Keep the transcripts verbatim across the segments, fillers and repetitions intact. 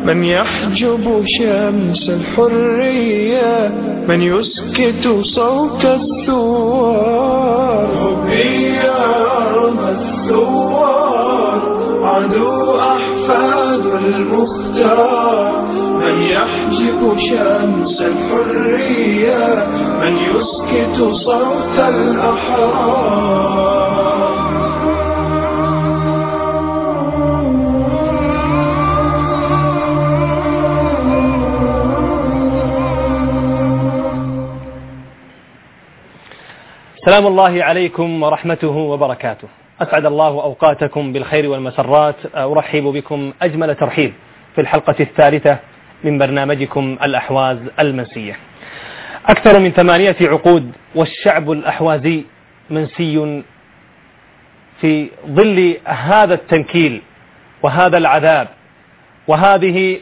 من يحجب شمس الحرية، من يسكت صوت الثوار. هي أرض الثوار، عدو أحفاد المختار. من يحجب شمس الحرية، من يسكت صوت الأحرار. سلام الله عليكم ورحمته وبركاته. أسعد الله أوقاتكم بالخير والمسرات. أرحب بكم أجمل ترحيب في الحلقة الثالثة من برنامجكم الأحواز المنسية. أكثر من ثمانية عقود والشعب الأحوازي منسي في ظل هذا التنكيل وهذا العذاب وهذه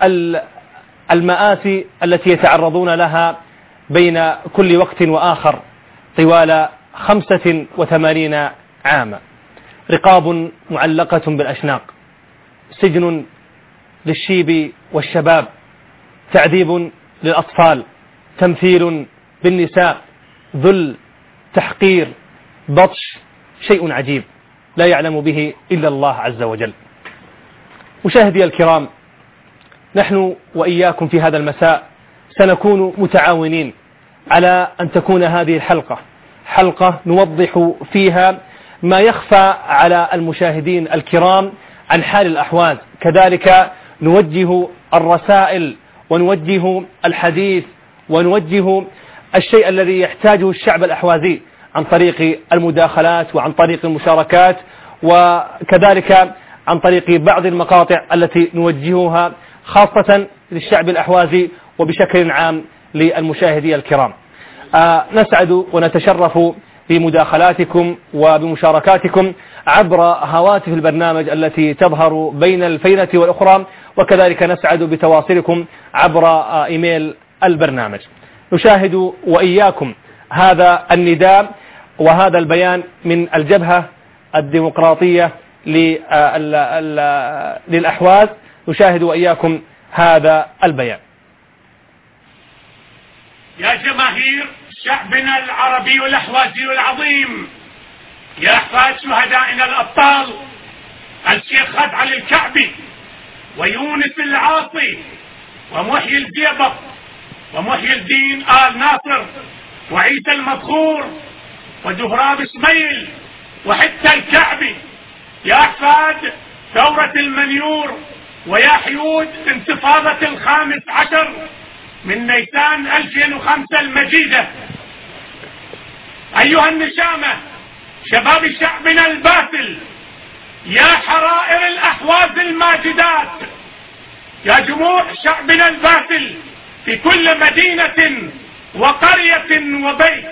المآسي التي يتعرضون لها بين كل وقت وآخر طوال خمسة وثمانين عاما. رقاب معلقة بالأشناق، سجن للشيب والشباب، تعذيب للأطفال، تمثيل بالنساء، ذل، تحقير، بطش، شيء عجيب لا يعلم به إلا الله عز وجل. مشاهدي الكرام، نحن وإياكم في هذا المساء سنكون متعاونين على أن تكون هذه الحلقة حلقة نوضح فيها ما يخفى على المشاهدين الكرام عن حال الأحواز، كذلك نوجه الرسائل ونوجه الحديث ونوجه الشيء الذي يحتاجه الشعب الأحوازي عن طريق المداخلات وعن طريق المشاركات، وكذلك عن طريق بعض المقاطع التي نوجهها خاصة للشعب الأحوازي وبشكل عام للمشاهدين الكرام. آه نسعد ونتشرف بمداخلاتكم وبمشاركاتكم عبر هواتف البرنامج التي تظهر بين الفينة والأخرى، وكذلك نسعد بتواصلكم عبر آه إيميل البرنامج. نشاهد وإياكم هذا النداء وهذا البيان من الجبهة الديمقراطية للأحواز. نشاهد وإياكم هذا البيان. يا جماهير شعبنا العربي الأحوازي العظيم، يا أحفاد شهدائنا الأبطال الشيخ خد علي الكعبي ويونس العاصي ومحيي الزيبق ومحيي الدين آل ناصر وعيسى المذخور ودهراب اسماعيل وحتى الكعبي، يا أحفاد ثورة المنيور ويا حيود انتفاضة الخامس عشر من نيسان ألفين وخمسة المجيدة، أيها النشامة شباب شعبنا الباسل، يا حرائر الأحواز الماجدات، يا جموع شعبنا الباسل في كل مدينة وقرية وبيت.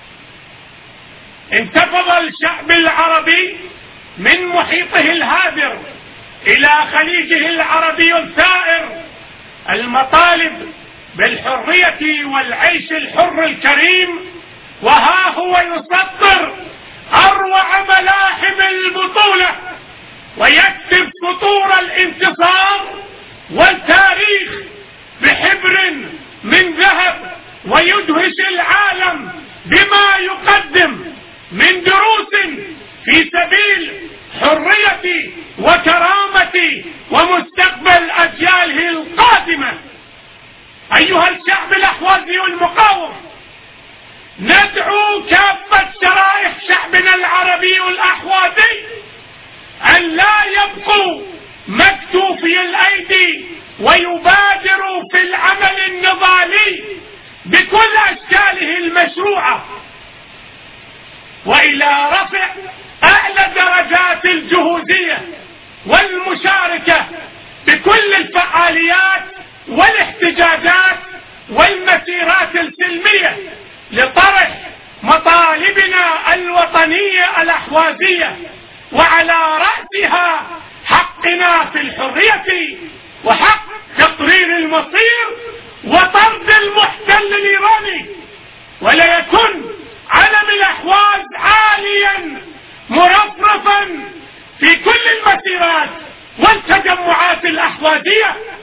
انتفض الشعب العربي من محيطه الهادر إلى خليجه العربي الثائر المطالب بالحرية والعيش الحر الكريم، وها هو يسطر أروع ملاحم البطولة ويكتب سطور الانتصار والتاريخ بحبر من ذهب، ويدهش العالم بما يقدم من دروس في سبيل حرية وكرامة ومستقبل أجياله القادمة. أيها الشعب الأحوازي المقاوم، ندعو كافة شرائح شعبنا العربي الأحوازي أن لا يبقوا مكتوفي الأيدي ويبادروا في العمل النضالي بكل أشكاله المشروعة وإلى رفع أعلى درجات الجهوزية والمشاركة بكل الفعاليات والاحتجاجات والمسيرات السلمية لطرح مطالبنا الوطنية الأحوازية، وعلى رأسها حقنا في الحرية وحق تقرير المصير وطرد المحتل الإيراني. ولا يكن علم الأحواز عاليا مرفرفا في كل المسيرات والتجمعات الأحوازية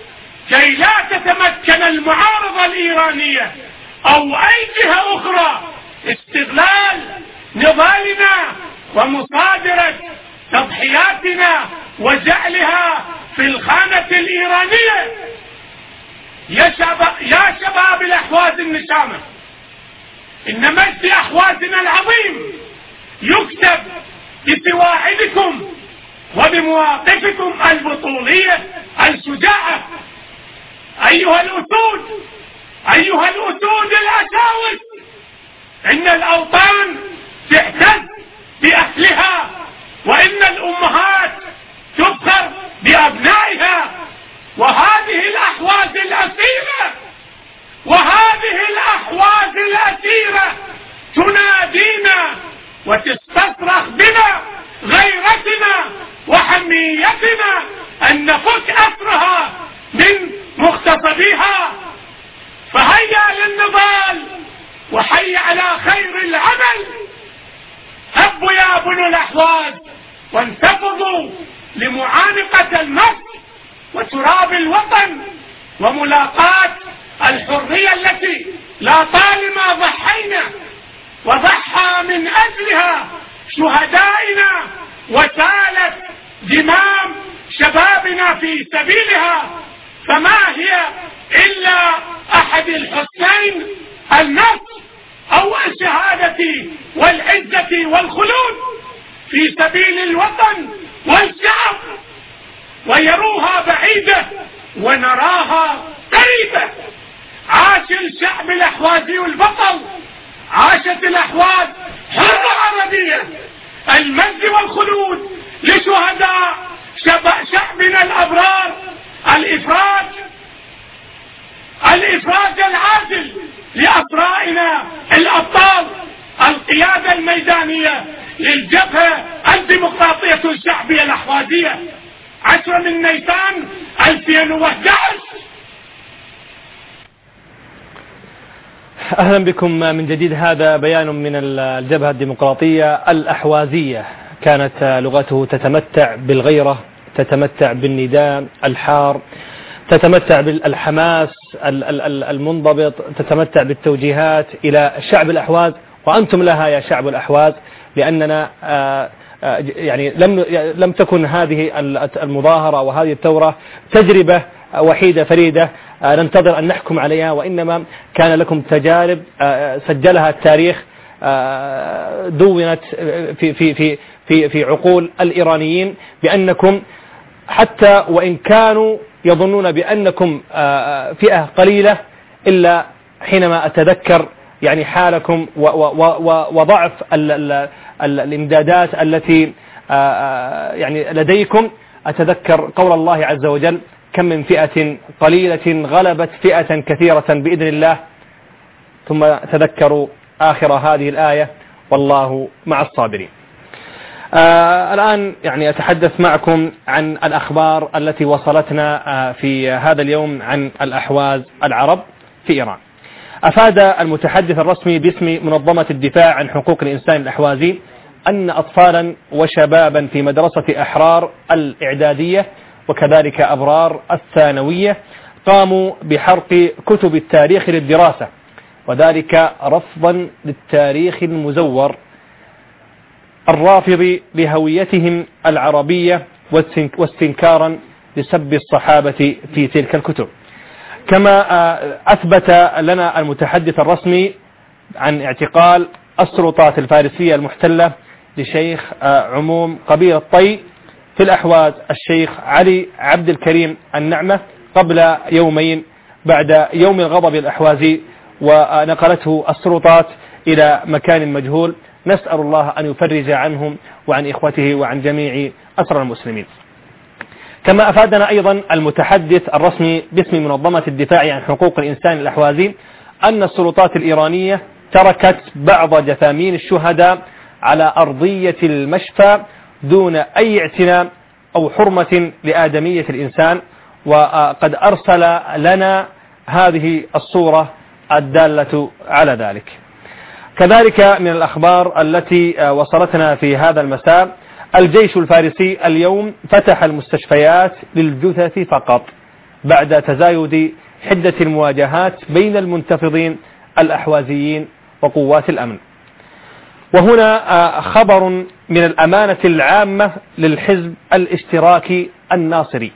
كي لا تتمكن المعارضة الإيرانية أو أي جهة أخرى استغلال نضالنا ومصادرة تضحياتنا وجعلها في الخانة الإيرانية. يا شباب, يا شباب الأحواز النشامة، إن مجد أحوازنا العظيم يكتب بسواعدكم وبمواقفكم البطولية الشجاعة. أيها الأسود، أيها الأسود الأساوس، إن الأوطان تعتز بأهلها، وإن الأمهات تفخر بأبنائها، وهذه الأحواز الأسيرة وهذه الأحواز الأسيرة تنادينا وتستصرخ بنا غيرتنا وحميتنا أن نفك أسرها من مغتصبيها. فهيا للنضال وحي على خير العمل. هبوا يا بنو الأحواز وانتفضوا لمعانقة النفس وتراب الوطن وملاقاة الحرية التي لا طالما ضحينا وضحى من أجلها شهدائنا وسالت دماء شبابنا في سبيلها. فما هي إلا أحد الحسنين، النصر أو الشهادة والعزة والخلود في سبيل الوطن والشعب، ويروها بعيدة ونراها قريبة. عاش الشعب الأحوازي البطل، عاشت الأحواز حرة عربية. المجد والخلود لشهداء شعبنا الأبرار، الإفراج الإفراج العادل لأسرائنا الأبطال، القيادة الميدانية للجبهة الديمقراطية الشعبية الأحوازية. عشرة من نيسان ألفين وأحد عشر. أهلا بكم من جديد. هذا بيان من الجبهة الديمقراطية الأحوازية، كانت لغته تتمتع بالغيرة، تتمتع بالنداء الحار، تتمتع بالحماس المنضبط، تتمتع بالتوجيهات إلى شعب الأحواز، وأنتم لها يا شعب الأحواز، لأننا يعني لم لم تكن هذه المظاهرة وهذه الثورة تجربة وحيدة فريدة ننتظر أن نحكم عليها، وإنما كان لكم تجارب سجلها التاريخ، دونت في في في في في عقول الإيرانيين بأنكم حتى وإن كانوا يظنون بأنكم فئة قليلة، إلا حينما أتذكر يعني حالكم وضعف الإمدادات التي يعني لديكم، أتذكر قول الله عز وجل: كم من فئة قليلة غلبت فئة كثيرة بإذن الله. ثم تذكروا آخر هذه الآية: والله مع الصابرين. آه الآن يعني أتحدث معكم عن الأخبار التي وصلتنا آه في هذا اليوم عن الأحواز العرب في إيران. أفاد المتحدث الرسمي باسم منظمة الدفاع عن حقوق الإنسان الأحوازي أن أطفالا وشبابا في مدرسة أحرار الإعدادية وكذلك أبرار الثانوية قاموا بحرق كتب التاريخ للدراسة، وذلك رفضا للتاريخ المزور الرافض لهويتهم العربية واستنكارا لسب الصحابة في تلك الكتب. كما أثبت لنا المتحدث الرسمي عن اعتقال السلطات الفارسية المحتلة لشيخ عموم قبيلة طي في الأحواز الشيخ علي عبد الكريم النعمة قبل يومين بعد يوم الغضب الأحوازي، ونقلته السلطات إلى مكان مجهول. نسأل الله أن يفرج عنهم وعن إخوته وعن جميع أسرى المسلمين. كما أفادنا أيضا المتحدث الرسمي باسم منظمة الدفاع عن حقوق الإنسان الأحوازي أن السلطات الإيرانية تركت بعض جثامين الشهداء على أرضية المشفى دون أي اعتناء أو حرمة لآدمية الإنسان، وقد أرسل لنا هذه الصورة الدالة على ذلك. كذلك من الأخبار التي وصلتنا في هذا المساء: الجيش الفارسي اليوم فتح المستشفيات للجثث فقط، بعد تزايد حدة المواجهات بين المنتفضين الأحوازيين وقوات الأمن. وهنا خبر من الأمانة العامة للحزب الاشتراكي الناصري.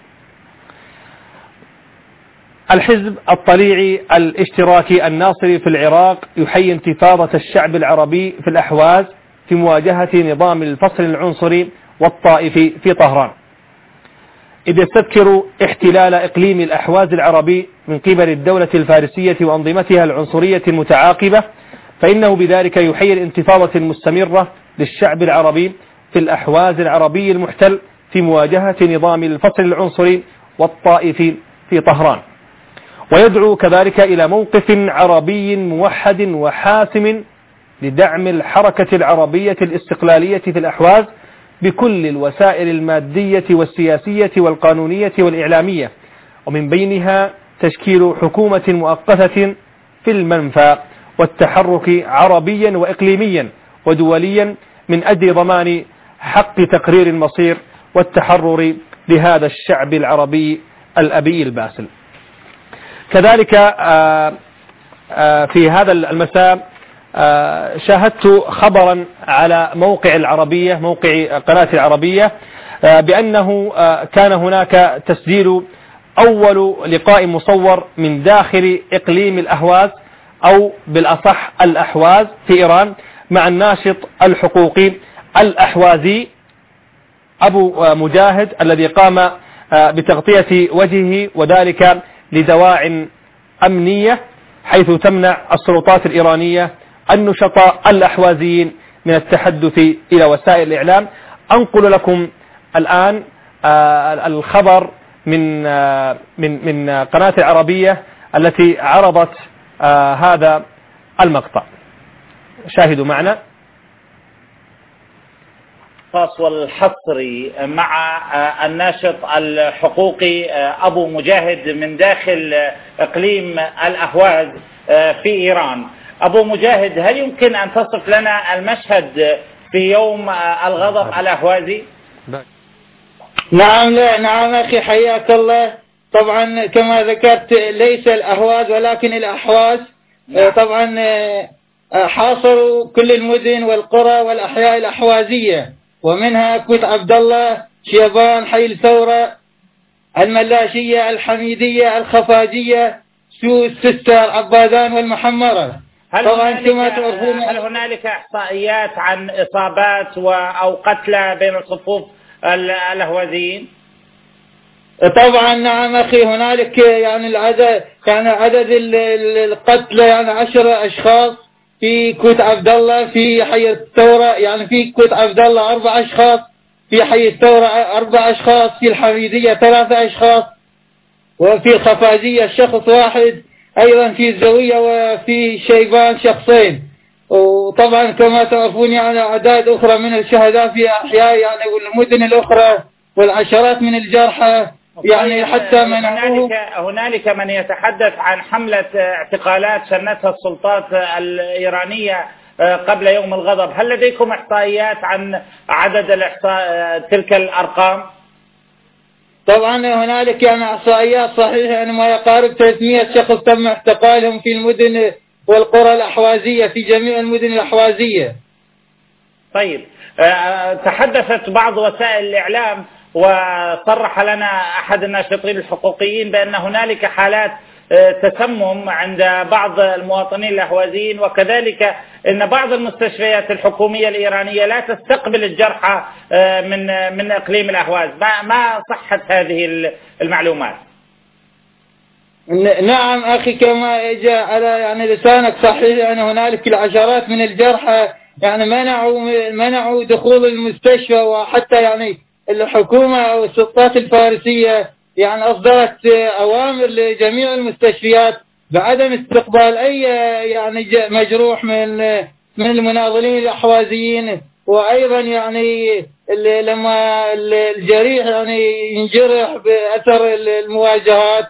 الحزب الطليعي الاشتراكي الناصري في العراق يحيي انتفاضة الشعب العربي في الأحواز في مواجهة نظام الفصل العنصري والطائفي في طهران، إذ يستذكر احتلال إقليم الأحواز العربي من قبل الدولة الفارسية وأنظمتها العنصرية المتعاقبة، فإنه بذلك يحيي الانتفاضة المستمرة للشعب العربي في الأحواز العربي المحتل في مواجهة نظام الفصل العنصري والطائفي في طهران، ويدعو كذلك إلى موقف عربي موحد وحاسم لدعم الحركة العربية الاستقلالية في الأحواز بكل الوسائل المادية والسياسية والقانونية والإعلامية، ومن بينها تشكيل حكومة مؤقتة في المنفى والتحرك عربيا وإقليميا ودوليا من أجل ضمان حق تقرير المصير والتحرر لهذا الشعب العربي الأبي الباسل. كذلك في هذا المساء شاهدت خبرا على موقع العربية موقع قناة العربية بأنه كان هناك تسجيل أول لقاء مصور من داخل إقليم الأهواز أو بالأصح الأحواز في إيران مع الناشط الحقوقي الأحوازي أبو مجاهد الذي قام بتغطية وجهه، وذلك لدواع أمنية، حيث تمنع السلطات الإيرانية النشطاء الأحوازيين من التحدث إلى وسائل الإعلام. أنقل لكم الآن الخبر من من من قناة العربية التي عرضت هذا المقطع. شاهدوا معنا. الخاص والحصري مع الناشط الحقوقي أبو مجاهد من داخل إقليم الأهواز في إيران. أبو مجاهد، هل يمكن أن تصف لنا المشهد في يوم الغضب الأهوازي؟ نعم لا نعم أخي حياك الله. طبعا كما ذكرت ليس الأهواز ولكن الأحواز. نعم. طبعا حاصروا كل المدن والقرى والأحياء الأحوازية، ومنها كوت عبد الله، شيبان، حي الثورة، الملاشية، الحميدية، الخفاجية، سوس، سستر، عبادان والمحمرة. هل طبعا كما تعرفون هل هنالك إحصائيات عن إصابات أو قتلى بين صفوف الأهوازيين؟ طبعا نعم أخي، هنالك يعني العدد يعني عدد القتلى يعني عشرة أشخاص في كوت عبد الله، في حي الثورة يعني في كوت عبد الله أربع أشخاص، في حي الثورة أربع أشخاص، في الحميدية ثلاثة أشخاص، وفي الخفاجية شخص واحد، أيضا في الزوية وفي شيبان شخصين. وطبعا كما تعرفون يعني أعداد أخرى من الشهداء في أحياء يعني والمدن الأخرى، والعشرات من الجرحى يعني حتى من هنالك هنالك من يتحدث عن حملة اعتقالات شنتها السلطات الإيرانية قبل يوم الغضب. هل لديكم إحصائيات عن عدد الإحصاء تلك الأرقام؟ طبعا هنالك يعني إحصائيات صحيحة يعني ما يقارب ثلاثمئة شخص تم اعتقالهم في المدن والقرى الأحوازية في جميع المدن الأحوازية. طيب، تحدثت بعض وسائل الإعلام وصرح لنا أحد الناشطين الحقوقيين بأن هنالك حالات تسمم عند بعض المواطنين الأهوازيين، وكذلك أن بعض المستشفيات الحكومية الإيرانية لا تستقبل الجرحى من من إقليم الأهواز. ما ما صحة هذه المعلومات؟ نعم أخي، كما جاء على يعني لسانك صحيح يعني هنالك العشرات من الجرحى يعني منعوا منعوا دخول المستشفى، وحتى يعني الحكومة أو السلطات الفارسية يعني أصدرت أوامر لجميع المستشفيات بعدم استقبال أي يعني مجروح من من المناضلين الأحوازيين. وأيضا يعني لما الجريح يعني ينجرح بأثر المواجهات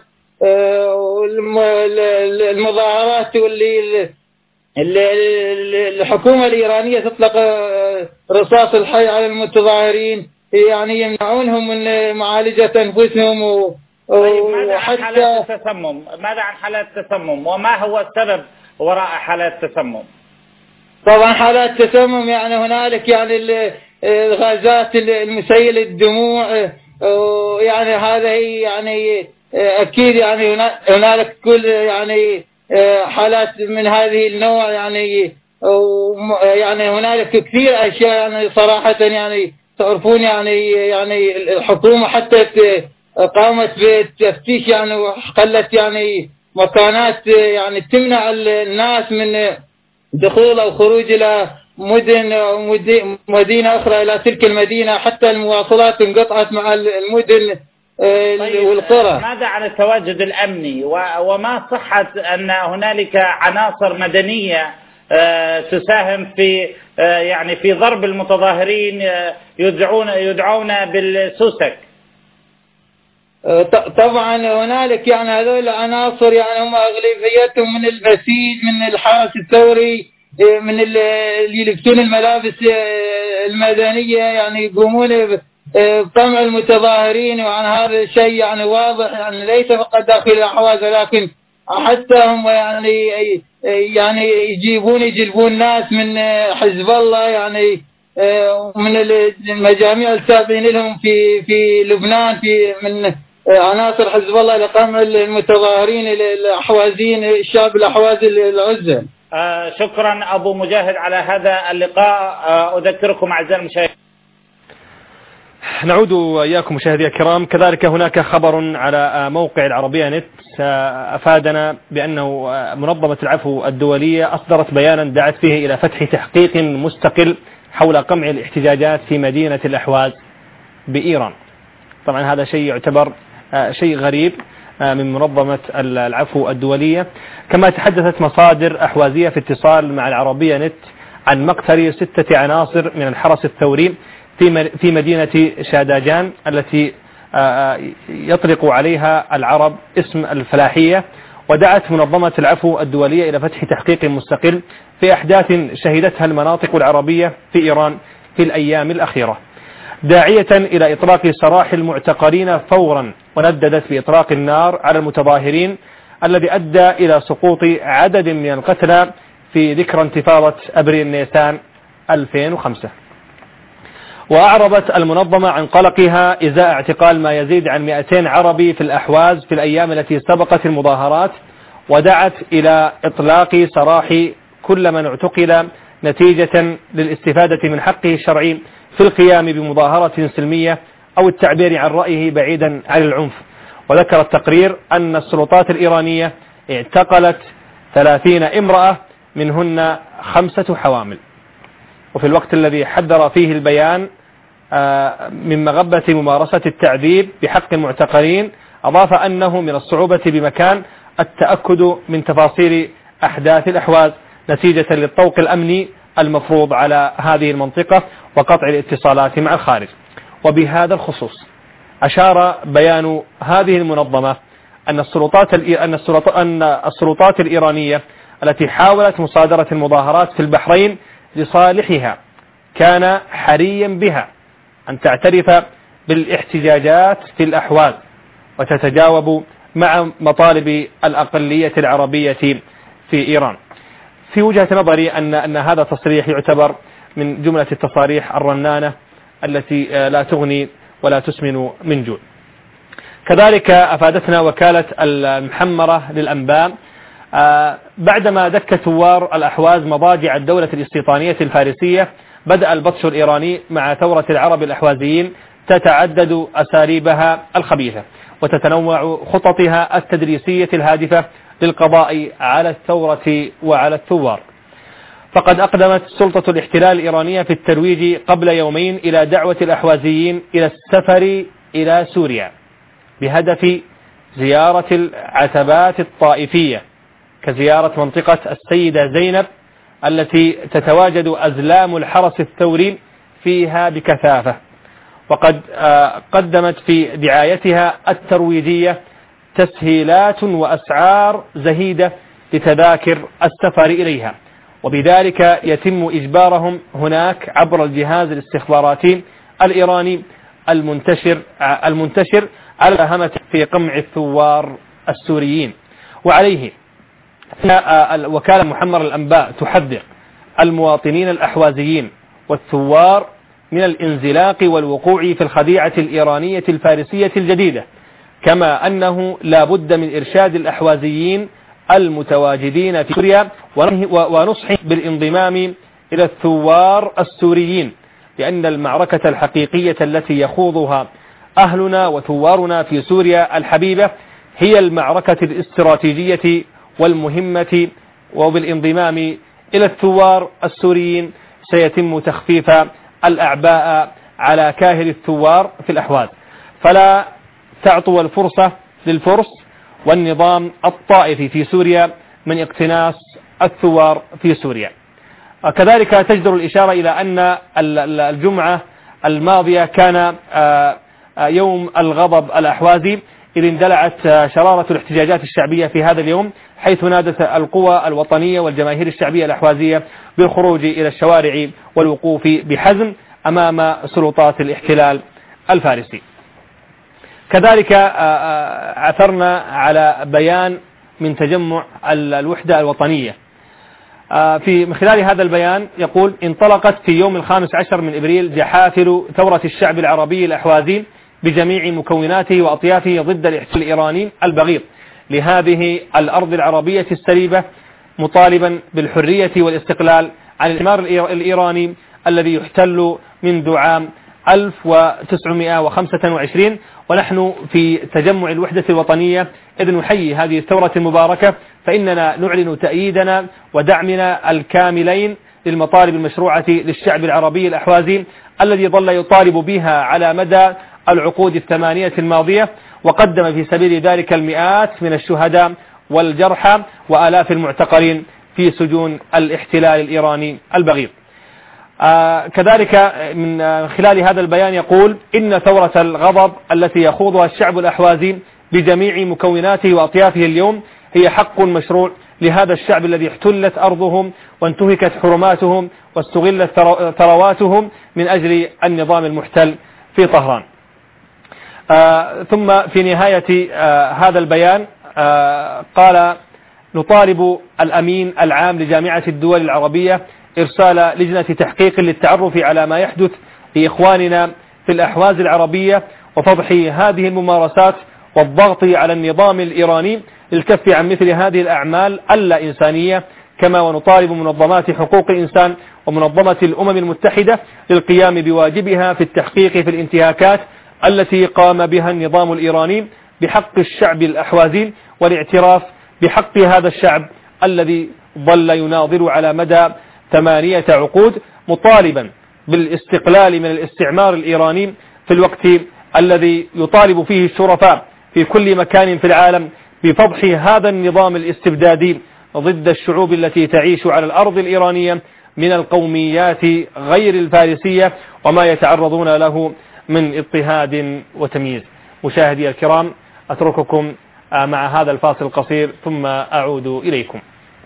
والمظاهرات واللي الحكومة الإيرانية تطلق رصاص الحي على المتظاهرين، يعني يمنعونهم من معالجة أنفسهم طيب ماذا عن حالات التسمم؟ ماذا عن حالات التسمم وما هو السبب وراء حالات التسمم؟ طبعا حالات التسمم يعني هنالك يعني الغازات المسيلة الدموع، يعني هذا هي يعني أكيد يعني هنالك كل يعني حالات من هذه النوع يعني يعني هنالك كثير أشياء يعني صراحة يعني تعرفون يعني يعني الحكومة حتى قامت بالتفتيش يعني وخلت يعني مكانات يعني تمنع الناس من دخول أو خروج إلى مدن أو مدينة أخرى إلى تلك المدينة، حتى المواصلات انقطعت مع المدن طيب والقرى. ماذا عن التواجد الأمني وما صحة أن هنالك عناصر مدنية تساهم في يعني في ضرب المتظاهرين يدعون يدعون بالسوسك؟ طبعا هنالك يعني هذول العناصر يعني هم أغلبيتهم من البسيج، من الحرس الثوري، من اللي يلبسون الملابس المدنية، يعني يقومون بقمع المتظاهرين. وعن هذا الشيء يعني واضح يعني ليس فقط داخل الأحواز ولكن حتى هم يعني يعني يجيبون يجلبون ناس من حزب الله يعني من المجاميع السابقين لهم في في لبنان، في من عناصر حزب الله لقمع المتظاهرين الأحوازيين الشعب الأحوازي العزل. آه شكرا أبو مجاهد على هذا اللقاء. آه أذكركم أعزائي المشاهدين. نعود وإياكم مشاهدي الكرام. كذلك هناك خبر على موقع العربية نت أفادنا بأنه منظمة العفو الدولية أصدرت بيانا دعت فيه إلى فتح تحقيق مستقل حول قمع الاحتجاجات في مدينة الأحواز بإيران. طبعا هذا شيء يعتبر شيء غريب من منظمة العفو الدولية. كما تحدثت مصادر أحوازية في اتصال مع العربية نت عن مقتل ستة عناصر من الحرس الثوري في مدينة شاداجان التي يطلق عليها العرب اسم الفلاحية. ودعت منظمة العفو الدولية إلى فتح تحقيق مستقل في أحداث شهدتها المناطق العربية في إيران في الأيام الأخيرة، داعية إلى إطلاق سراح المعتقلين فورا، ونددت بإطلاق النار على المتظاهرين الذي أدى إلى سقوط عدد من القتلى في ذكرى انتفاضة أبريل نيسان ألفين وخمسة. وأعربت المنظمة عن قلقها إزاء اعتقال ما يزيد عن مئتين عربي في الأحواز في الأيام التي سبقت المظاهرات، ودعت إلى إطلاق سراح كل من اعتقل نتيجة للاستفادة من حقه الشرعي في القيام بمظاهرة سلمية أو التعبير عن رأيه بعيدا عن العنف. وذكر التقرير أن السلطات الإيرانية اعتقلت ثلاثين امرأة منهن خمسة حوامل. وفي الوقت الذي حذر فيه البيان من مغبة ممارسة التعذيب بحق المعتقلين، أضاف أنه من الصعوبة بمكان التأكد من تفاصيل أحداث الأحواز نتيجة للطوق الأمني المفروض على هذه المنطقة وقطع الاتصالات مع الخارج. وبهذا الخصوص أشار بيان هذه المنظمة أن السلطات أن السلطات أن السلطات الإيرانية التي حاولت مصادرة المظاهرات في البحرين لصالحها كان حريا بها أن تعترف بالاحتجاجات في الأحواز وتتجاوب مع مطالب الأقلية العربية في إيران. في وجهة نظري أن أن هذا تصريح يعتبر من جملة التصاريح الرنانة التي لا تغني ولا تسمن من جوع. كذلك أفادتنا وكالة المحمرة للأنباء بعدما دك ثوار الأحواز مضاجع الدولة الاستيطانية الفارسية، بدأ البطش الإيراني مع ثورة العرب الأحوازيين تتعدد أساليبها الخبيثة وتتنوع خططها التدريسية الهادفة للقضاء على الثورة وعلى الثوار. فقد أقدمت سلطة الاحتلال الإيرانية في الترويج قبل يومين إلى دعوة الأحوازيين إلى السفر إلى سوريا بهدف زيارة العتبات الطائفية كزيارة منطقة السيدة زينب التي تتواجد أزلام الحرس الثوري فيها بكثافة. وقد قدمت في دعايتها الترويجية تسهيلات وأسعار زهيدة لتذاكر السفر إليها، وبذلك يتم إجبارهم هناك عبر الجهاز الاستخباراتي الإيراني المنتشر المنتشر المساهمة في قمع الثوار السوريين. وعليه وكالة محمر الأنباء تحذر المواطنين الأحوازيين والثوار من الانزلاق والوقوع في الخديعة الإيرانية الفارسية الجديدة، كما أنه لا بد من إرشاد الأحوازيين المتواجدين في سوريا ونصحهم بالانضمام إلى الثوار السوريين، لأن المعركة الحقيقية التي يخوضها أهلنا وثوارنا في سوريا الحبيبة هي المعركة الاستراتيجية والمهمة، وبالانضمام إلى الثوار السوريين سيتم تخفيف الأعباء على كاهل الثوار في الأحواز. فلا تعطوا الفرصة للفرس والنظام الطائفي في سوريا من اقتناص الثوار في سوريا. كذلك تجدر الإشارة إلى أن الجمعة الماضية كان يوم الغضب الأحوازي، إذ اندلعت شرارة الاحتجاجات الشعبية في هذا اليوم، حيث نادت القوى الوطنية والجماهير الشعبية الأحوازية بالخروج إلى الشوارع والوقوف بحزم أمام سلطات الاحتلال الفارسي. كذلك عثرنا على بيان من تجمع الوحدة الوطنية. في من خلال هذا البيان يقول: انطلقت في يوم الخامس عشر من إبريل جحافل ثورة الشعب العربي الأحوازي بجميع مكوناته وأطيافه ضد الاحتلال الإيراني البغيض لهذه الأرض العربية السليبة، مطالبا بالحرية والاستقلال عن الاستعمار الإيراني الذي يحتل منذ عام ألف وتسعمائة وخمسة وعشرين. ونحن في تجمع الوحدة الوطنية إذ نحيي هذه الثورة المباركة، فإننا نعلن تأييدنا ودعمنا الكاملين للمطالب المشروعة للشعب العربي الأحوازي الذي ظل يطالب بها على مدى العقود الثمانية الماضية، وقدم في سبيل ذلك المئات من الشهداء والجرحى وآلاف المعتقلين في سجون الاحتلال الإيراني البغيض. آه كذلك من خلال هذا البيان يقول: إن ثورة الغضب التي يخوضها الشعب الأحوازي بجميع مكوناته وأطيافه اليوم هي حق مشروع لهذا الشعب الذي احتلت أرضهم وانتهكت حرماتهم واستغلت ثرواتهم من أجل النظام المحتل في طهران. آه ثم في نهاية آه هذا البيان آه قال: نطالب الأمين العام لجامعة الدول العربية إرسال لجنة تحقيق للتعرف على ما يحدث لإخواننا في الأحواز العربية وفضح هذه الممارسات والضغط على النظام الإيراني للكف عن مثل هذه الأعمال اللا إنسانية، كما ونطالب منظمات حقوق الإنسان ومنظمة الأمم المتحدة للقيام بواجبها في التحقيق في الانتهاكات التي قام بها النظام الإيراني بحق الشعب الأحوازي، والاعتراف بحق هذا الشعب الذي ظل يناضل على مدى ثمانية عقود مطالبا بالاستقلال من الاستعمار الإيراني في الوقت الذي يطالب فيه الشرفاء في كل مكان في العالم بفضح هذا النظام الاستبدادي ضد الشعوب التي تعيش على الأرض الإيرانية من القوميات غير الفارسية وما يتعرضون له من اضطهاد وتمييز. مشاهدي الكرام، أترككم مع هذا الفاصل القصير ثم أعود إليكم.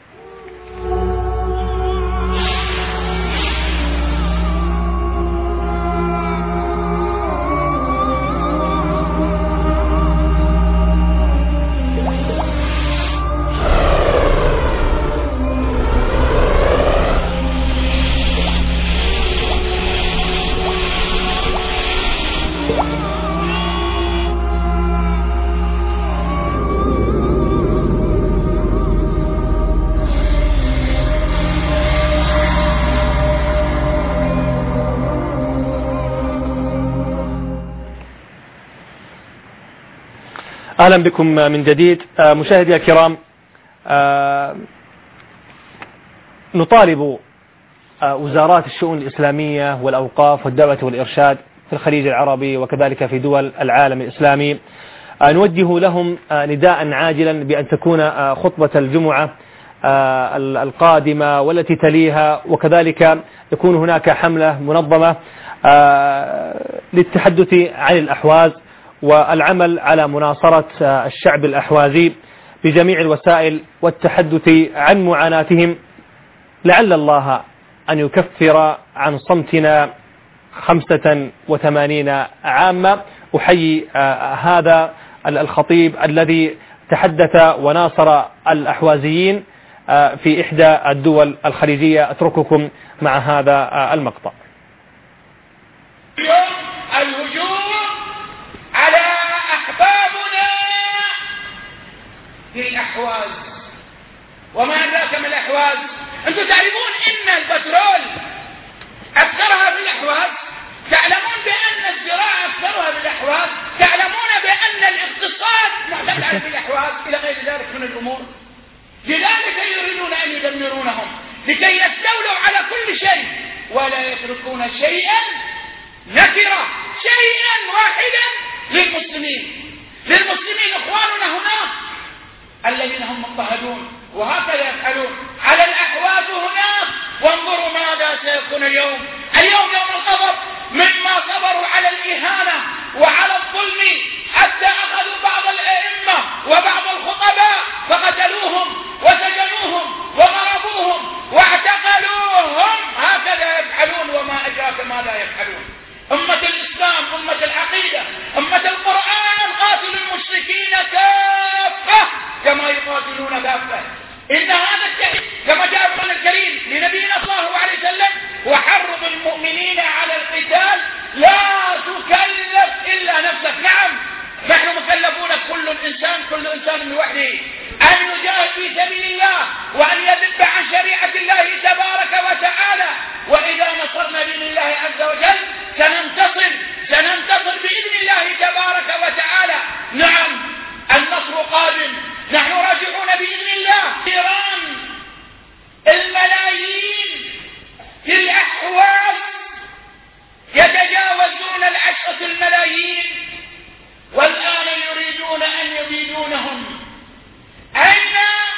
أهلا بكم من جديد. مشاهدي الكرام، نطالب وزارات الشؤون الإسلامية والأوقاف والدعوة والإرشاد في الخليج العربي وكذلك في دول العالم الإسلامي، نوجه لهم نداء عاجلا بأن تكون خطبة الجمعة القادمة والتي تليها، وكذلك يكون هناك حملة منظمة للتحدث عن الأحواز والعمل على مناصرة الشعب الأحوازي بجميع الوسائل والتحدث عن معاناتهم، لعل الله أن يكفر عن صمتنا خمسة وثمانين عاما أحيي هذا الخطيب الذي تحدث وناصر الأحوازيين في إحدى الدول الخليجية. أترككم مع هذا المقطع. اليوم الهجوم على أحبابنا في الأحواز. وما أدراك ما الأحواز؟ أنتم تعرفون إن البترول أكثرها في الأحواز، تعلمون بأن الزراعة أكثرها في الأحواز، تعلمون بأن الاقتصاد معتمد في الأحواز، إلى غير ذلك من الأمور. لذلك يريدون أن يدمرونهم لكي يستولوا على كل شيء ولا يتركون شيئا نكرة، شيئا واحدا للمسلمين. للمسلمين إخواننا هناك الذين هم مضطهدون، وهكذا يفعلون على الأحواز هناك. وانظروا ماذا سيكون اليوم. اليوم يوم الغضب مما صبروا على الإهانة وعلى الظلم، حتى أخذوا بعض الأئمة وبعض الخطباء فقتلوهم وسجنوهم وضربوهم واعتقلوهم. هكذا يفعلون، وما أدراك ماذا يفعلون. أمة الإسلام، أمة العقيدة، أمة القرآن، قاتلوا المشركين كافة كما يقاتلون كافة. إن هذا التحديد كما جاء في القرآن الكريم لنبينا صلى الله عليه وسلم: وحرض المؤمنين على القتال لا تكلف إلا نفسك. نعم، نحن مكلفون، كل إنسان كل إنسان لوحده أن يجاهد في سبيل الله وأن يذب عن شريعة الله تبارك وتعالى. وإذا نصرنا بإذن الله عز وجل سننتصر سننتصر بإذن الله تبارك وتعالى. نعم، النصر قادم، نحن راجعون بإذن الله. إيران الملايين في الأحواز يتجاوزون العشرة الملايين، والآن يريدون أن يبيدونهم. أين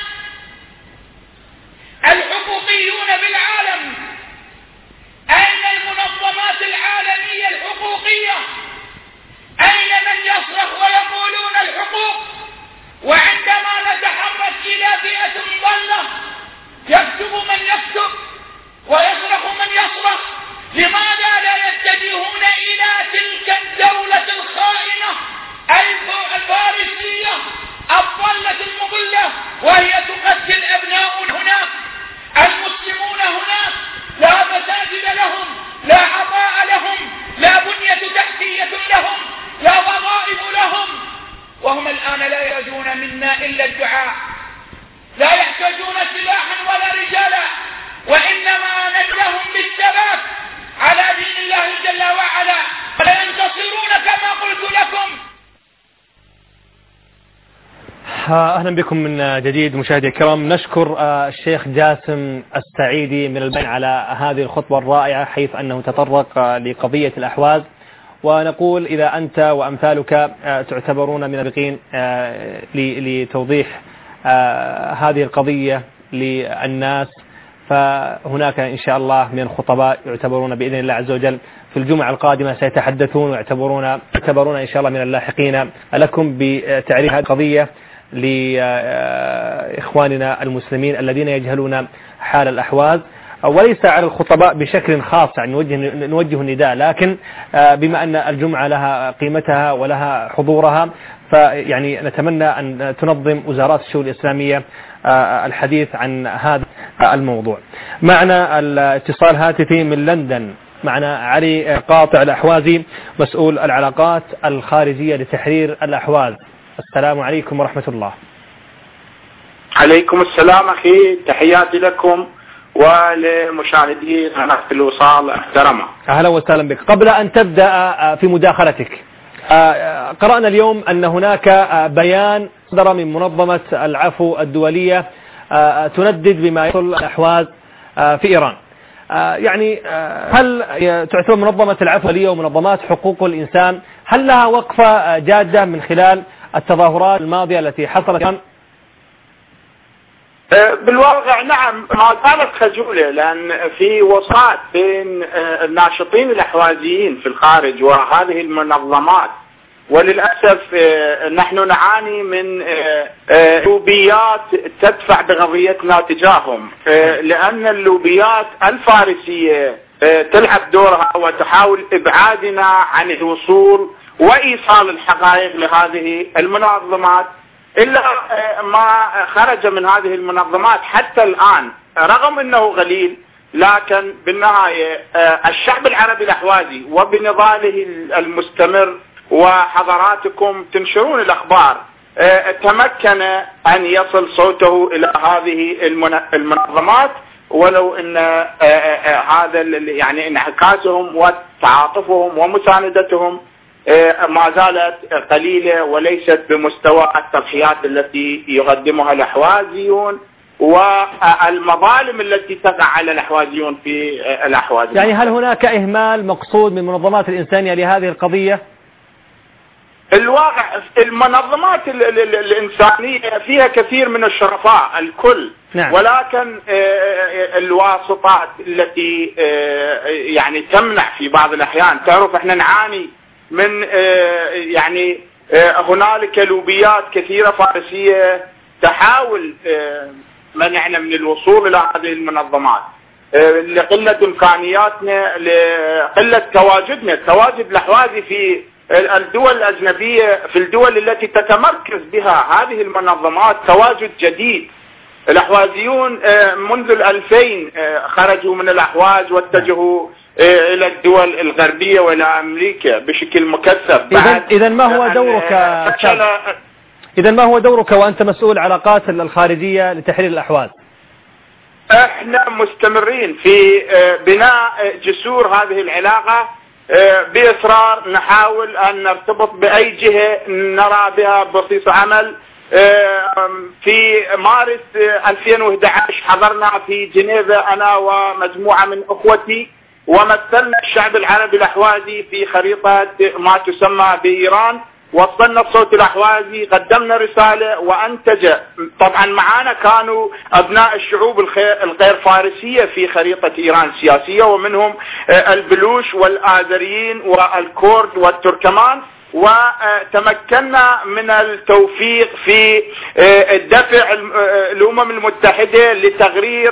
الحقوقيون بالعالم؟ أين المنظمات العالمية الحقوقية؟ أين من يصرخ ويقولون الحقوق؟ وعندما نتحرك إلى فئة ضالة يكتب من يكتب ويصرخ من يصرخ، لماذا لا يتجهون إلى تلك الدولة الخائنة الفارسية الضالة المضلة وهي تقتل أبناء هناك، المسلمون هناك لا مساجد لهم، لا عطاء لهم، لا بنية تحتية لهم، لا وظائف لهم، وهم الآن لا يرجون منا إلا الدعاء، لا يحتاجون سلاحا ولا رجالا، وإنما ندعهم بالثبات على دين الله جل وعلا، ولا ينتصرون كما قلت لكم. أهلا بكم من جديد مشاهدي الكرام. نشكر الشيخ جاسم السعيدي من البين على هذه الخطوة الرائعة، حيث أنه تطرق لقضية الأحواز، ونقول إذا أنت وأمثالك تعتبرون من السابقين لتوضيح هذه القضية للناس، فهناك إن شاء الله من الخطباء يعتبرون بإذن الله عز وجل في الجمعة القادمة سيتحدثون ويعتبرون يعتبرون إن شاء الله من اللاحقين لكم بتعريف هذه القضية لإخواننا المسلمين الذين يجهلون حال الأحواز، وليس على الخطباء بشكل خاص يعني نوجه, نوجه النداء، لكن بما أن الجمعة لها قيمتها ولها حضورها، فيعني نتمنى أن تنظم وزارات الشؤون الإسلامية الحديث عن هذا الموضوع. معنا الاتصال هاتفي من لندن، معنا علي قاطع الأحوازي مسؤول العلاقات الخارجية لتحرير الأحواز. السلام عليكم ورحمة الله. عليكم السلام أخي، تحياتي لكم ولمشاهدي قناة الوصال المحترمة. أهلا وسهلا بك. قبل أن تبدأ في مداخلتك، قرأنا اليوم أن هناك بيان صدر من منظمة العفو الدولية تندد بما يصل الأحواز في إيران. يعني هل تعتبر منظمة العفو الدولية ومنظمات حقوق الإنسان هل لها وقفة جادة من خلال التظاهرات الماضية التي حصلت الآن؟ بالواقع نعم، ما كانت خجولة، لأن في وساط بين الناشطين الأحوازيين في الخارج وهذه المنظمات، وللأسف نحن نعاني من لوبيات تدفع بقضيتنا تجاههم، لأن اللوبيات الفارسية تلعب دورها وتحاول إبعادنا عن الوصول وإيصال الحقائق لهذه المنظمات. إلا ما خرج من هذه المنظمات حتى الآن رغم أنه غليل، لكن بالنهاية الشعب العربي الأحوازي وبنضاله المستمر وحضراتكم تنشرون الأخبار تمكن أن يصل صوته إلى هذه المنظمات، ولو أن هذا يعني انعكاسهم وتعاطفهم ومساندتهم ما زالت قليلة وليست بمستوى التضحيات التي يقدمها الأحوازيون والمظالم التي تقع على الأحوازيون في الأحواز. يعني هل هناك إهمال مقصود من منظمات الإنسانية لهذه القضية؟ الواقع المنظمات الإنسانية فيها كثير من الشرفاء الكل، نعم. ولكن الواسطات التي يعني تمنع في بعض الأحيان. تعرف احنا نعاني من يعني هنالك لوبيات كثيرة فارسية تحاول منعنا من الوصول إلى هذه المنظمات لقلة إمكانياتنا، لقلة تواجدنا. تواجد الأحوازي في الدول الأجنبية، في الدول التي تتمركز بها هذه المنظمات تواجد جديد. الأحوازيون منذ الألفين خرجوا من الأحواز واتجهوا إلى الدول الغربية وإلى أمريكا بشكل مكثف. إذا ما هو دورك؟ إذا ما هو دورك وأنت مسؤول علاقات الخارجية لتحرير الأحواز؟ احنا مستمرين في بناء جسور هذه العلاقة بإصرار. نحاول أن نرتبط بأي جهة نرى بها بصيص عمل. في مارس ألفين وأحد عشر حضرنا في جنيفا أنا ومجموعة من أخوتي ومثلنا الشعب العربي الأحوازي في خريطة ما تسمى بإيران. وصلنا الصوت الأحوازي، قدمنا رسالة وأنتج. طبعا معانا كانوا أبناء الشعوب الغير فارسية في خريطة إيران السياسية، ومنهم البلوش والآذريين والكورد والتركمان. وتمكنا من التوفيق في الدفع الأمم المتحدة لتغيير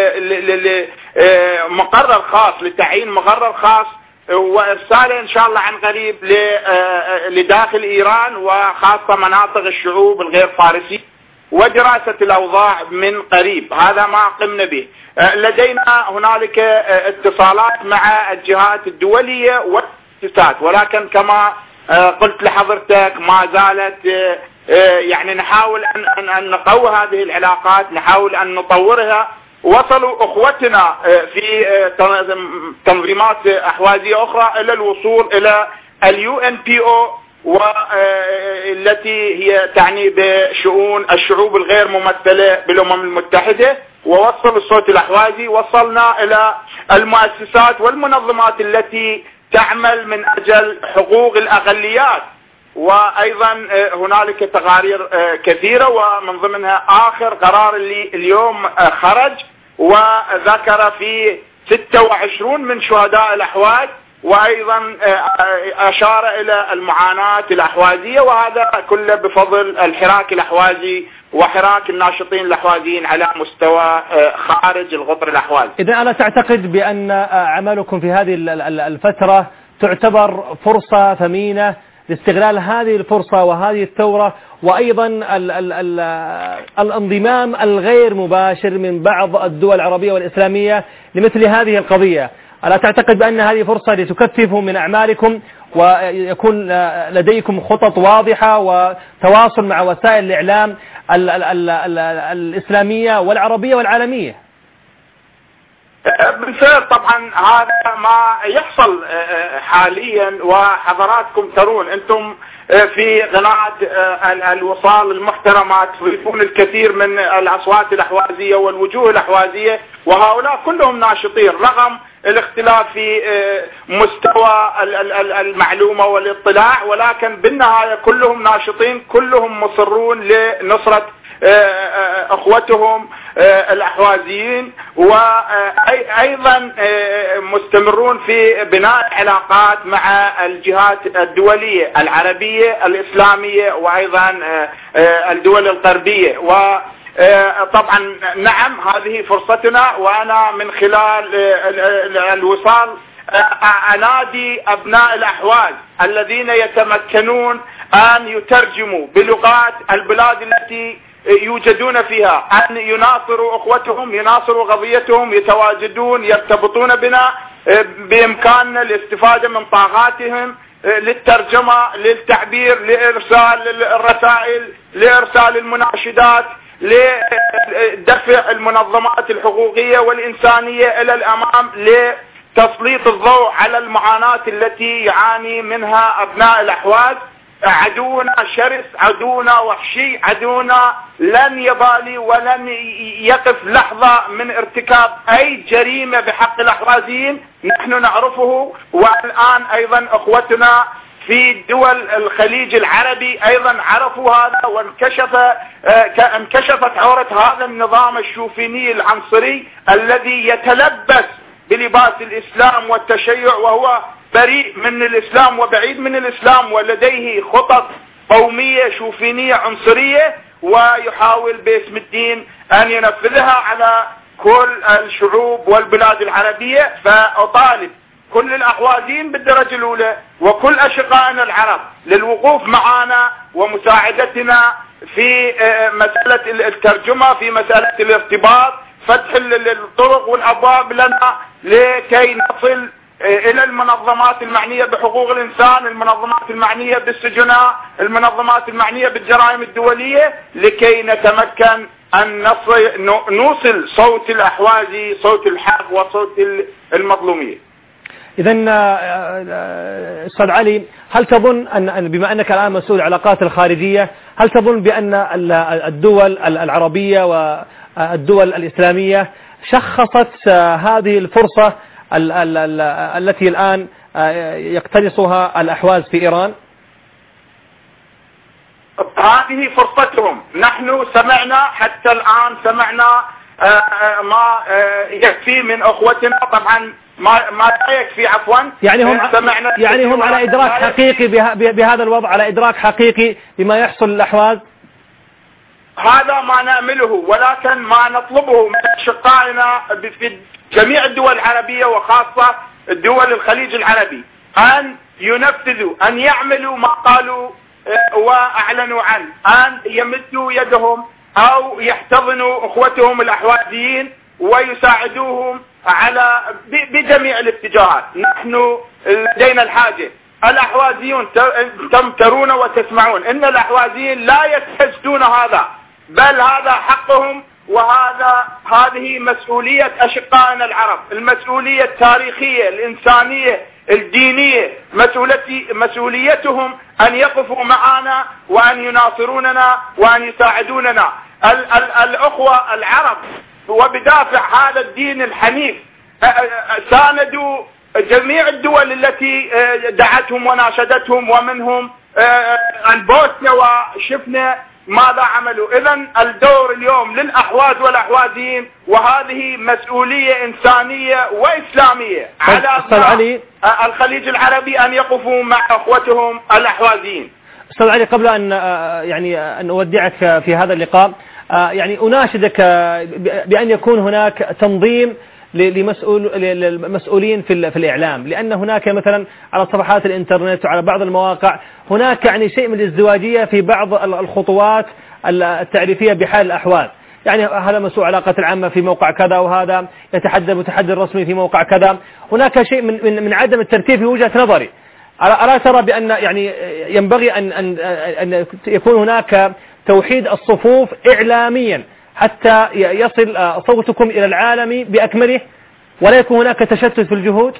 مقرر خاص، لتعيين مقرر خاص وإرساله إن شاء الله عن قريب لداخل إيران وخاصة مناطق الشعوب الغير فارسية، ودراسة الأوضاع من قريب. هذا ما قمنا به. لدينا هنالك اتصالات مع الجهات الدولية والمؤسسات، ولكن كما قلت لحضرتك ما زالت يعني نحاول أن أن نقوي هذه العلاقات، نحاول أن نطورها. وصلوا أخوتنا في تنظيمات أحوازية أخرى إلى الوصول إلى اليو إن بي أو والتي هي تعني بشؤون الشعوب الغير ممثلة بالأمم المتحدة، ووصل الصوت الأحوازي. وصلنا إلى المؤسسات والمنظمات التي تعمل من أجل حقوق الأقليات، وأيضا هنالك تقارير كثيرة ومن ضمنها آخر قرار اللي اليوم خرج وذكر في ستة وعشرين من شهداء الأحواز، وأيضا أشار إلى المعاناة الأحوازية، وهذا كله بفضل الحراك الأحوازي وحراك الناشطين الأحوازيين على مستوى خارج القطر الأحوازي. إذا ألا تعتقد بأن عملكم في هذه الفترة تعتبر فرصة ثمينة لاستغلال هذه الفرصة وهذه الثورة، وأيضا ال ال ال الانضمام الغير مباشر من بعض الدول العربية والإسلامية لمثل هذه القضية؟ ألا تعتقد بأن هذه فرصة لتكثفوا من أعمالكم ويكون لديكم خطط واضحة وتواصل مع وسائل الإعلام ال ال ال ال الإسلامية والعربية والعالمية؟ بالفعل طبعا هذا ما يحصل حاليا، وحضراتكم ترون انتم في قناة الوصال المحترمة تضيفون الكثير من الأصوات الأحوازية والوجوه الأحوازية، وهؤلاء كلهم ناشطين رغم الاختلاف في مستوى المعلومة والاطلاع، ولكن بالنهاية كلهم ناشطين، كلهم مصرون لنصرة اخوتهم الاحوازيين، وايضا مستمرون في بناء علاقات مع الجهات الدولية العربية الاسلامية وايضا الدول الغربية. وطبعا نعم هذه فرصتنا، وانا من خلال الوصال أنادي أبناء الأحواز الذين يتمكنون أن يترجموا بلغات البلاد التي يوجدون فيها، أن يناصروا أخوتهم، يناصروا قضيتهم، يتواجدون، يرتبطون بنا، بإمكاننا الاستفادة من طاقاتهم للترجمة، للتعبير، لإرسال الرسائل، لإرسال المناشدات، لدفع المنظمات الحقوقية والإنسانية إلى الأمام، لتسليط الضوء على المعاناة التي يعاني منها أبناء الأحواز. عدونا شرس، عدونا وحشي، عدونا لن يبالي ولن يقف لحظة من ارتكاب أي جريمة بحق الأحوازيين، نحن نعرفه. والآن أيضا أخوتنا في دول الخليج العربي أيضا عرفوا هذا، وانكشف انكشفت عورة هذا النظام الشوفيني العنصري الذي يتلبس بلباس الإسلام والتشيع، وهو بريء من الإسلام وبعيد من الإسلام، ولديه خطط قومية شوفينية عنصرية، ويحاول باسم الدين أن ينفذها على كل الشعوب والبلاد العربية. فأطالب كل الأحوازيين بالدرجة الأولى وكل أشقائنا العرب للوقوف معنا ومساعدتنا في مسألة الترجمة، في مسألة الارتباط، فتح الطرق والأبواب لنا لكي نصل إلى المنظمات المعنية بحقوق الإنسان، المنظمات المعنية بالسجناء، المنظمات المعنية بالجرائم الدولية، لكي نتمكن أن نوصل صوت الأحوازي، صوت الحق وصوت المظلومية. إذن أستاذ علي، هل تظن أن بما أنك الآن مسؤول العلاقات الخارجية، هل تظن بأن الدول العربية والدول الإسلامية شخصت هذه الفرصة ال ال ال التي الآن يقتنصها الأحواز في إيران؟ هذه فرصتهم. نحن سمعنا حتى الآن، سمعنا ما يكفي من أخوتنا، طبعا ما ما لا يكفي عفوا، يعني هم يعني هم على إدراك حقيقي بهذا الوضع، على إدراك حقيقي بما يحصل للأحواز. هذا ما نأمله، ولكن ما نطلبه من أشقائنا في جميع الدول العربية وخاصة الدول الخليج العربي أن ينفذوا، أن يعملوا ما قالوا وأعلنوا عنه، أن يمدوا يدهم أو يحتضنوا أخوتهم الأحوازيين ويساعدوهم على بجميع الاتجاهات. نحن لدينا الحاجة. الأحوازيون ترون وتسمعون إن الأحوازيين لا يستجدون هذا، بل هذا حقهم، وهذا هذه مسؤولية أشقائنا العرب، المسؤولية التاريخية الإنسانية الدينية، مسؤولتي مسؤوليتهم أن يقفوا معنا وأن يناصروننا وأن يساعدوننا. ال ال الأخوة العرب وبدافع هذا الدين الحنيف ساندوا جميع الدول التي دعتهم وناشدتهم، ومنهم البوسنة، وشفنا ماذا عملوا. إذن الدور اليوم للأحواز والأحوازيين، وهذه مسؤولية إنسانية وإسلامية على الخليج العربي أن يقفوا مع أخوتهم الأحوازيين. أستاذ علي، قبل أن يعني أن أودعك في هذا اللقاء، يعني أناشدك بأن يكون هناك تنظيم للمسؤولين في في الإعلام، لأن هناك مثلا على صفحات الإنترنت وعلى بعض المواقع هناك يعني شيء من الازدواجية في بعض الخطوات التعريفية بحال الأحواز. يعني هذا مسؤول علاقة العامة في موقع كذا، وهذا يتحدث المتحدث الرسمي في موقع كذا. هناك شيء من من من عدم الترتيب في وجهة نظري. ألا ترى بأن يعني ينبغي أن أن أن يكون هناك توحيد الصفوف إعلاميا حتى يصل صوتكم إلى العالم بأكمله، ولا يكون هناك تشتت في الجهود؟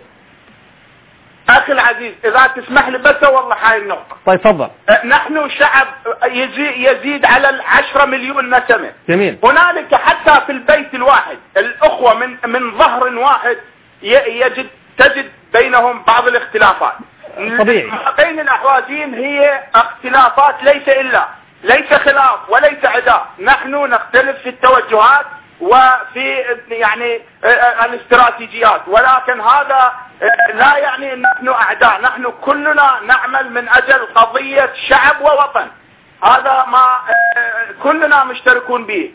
أخي العزيز، إذا تسمح لي بس والله هاي النقطة. طيب تفضل. نحن شعب يزيد على العشرة مليون نسمة. جميل. هنالك حتى في البيت الواحد الأخوة من من ظهر واحد يجد تجد بينهم بعض الاختلافات. طبيعي. بين الأحوازيين هي اختلافات، ليس إلا ليس خلاف وليس عداء. نحن نختلف في التوجهات وفي يعني الاستراتيجيات، ولكن هذا لا يعني ان نحن اعداء. نحن كلنا نعمل من اجل قضية شعب ووطن، هذا ما كلنا مشتركون به.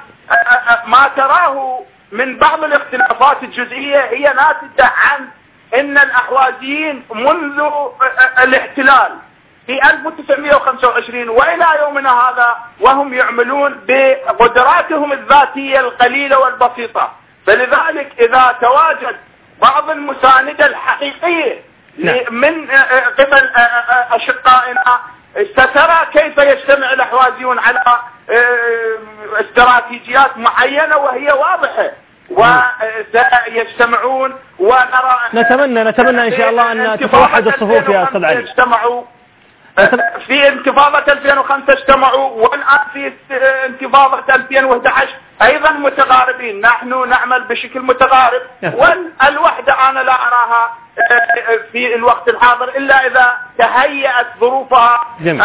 وما تراه من بعض الاختلافات الجزئية هي ناتجة عن ان الاحوازيين منذ الاحتلال في ألف وتسعمئة وخمسة وعشرين والى يومنا هذا وهم يعملون بقدراتهم الذاتية القليلة والبسيطة. فلذلك اذا تواجد بعض المساندة الحقيقية من قبل اشقائنا سترى كيف يجتمع الاحوازيون على استراتيجيات معينة وهي واضحة، وسيجتمعون ونرى نتمنى نتمنى ان شاء الله ان تتوحد الصفوف يا استاذ علي. اجتمعوا في انتفاضة ألفين وخمسة اجتمعوا، والآن في انتفاضة ألفين وأحد عشر أيضا متقاربين. نحن نعمل بشكل متقارب، والوحدة أنا لا أراها في الوقت الحاضر إلا إذا تهيأت ظروفها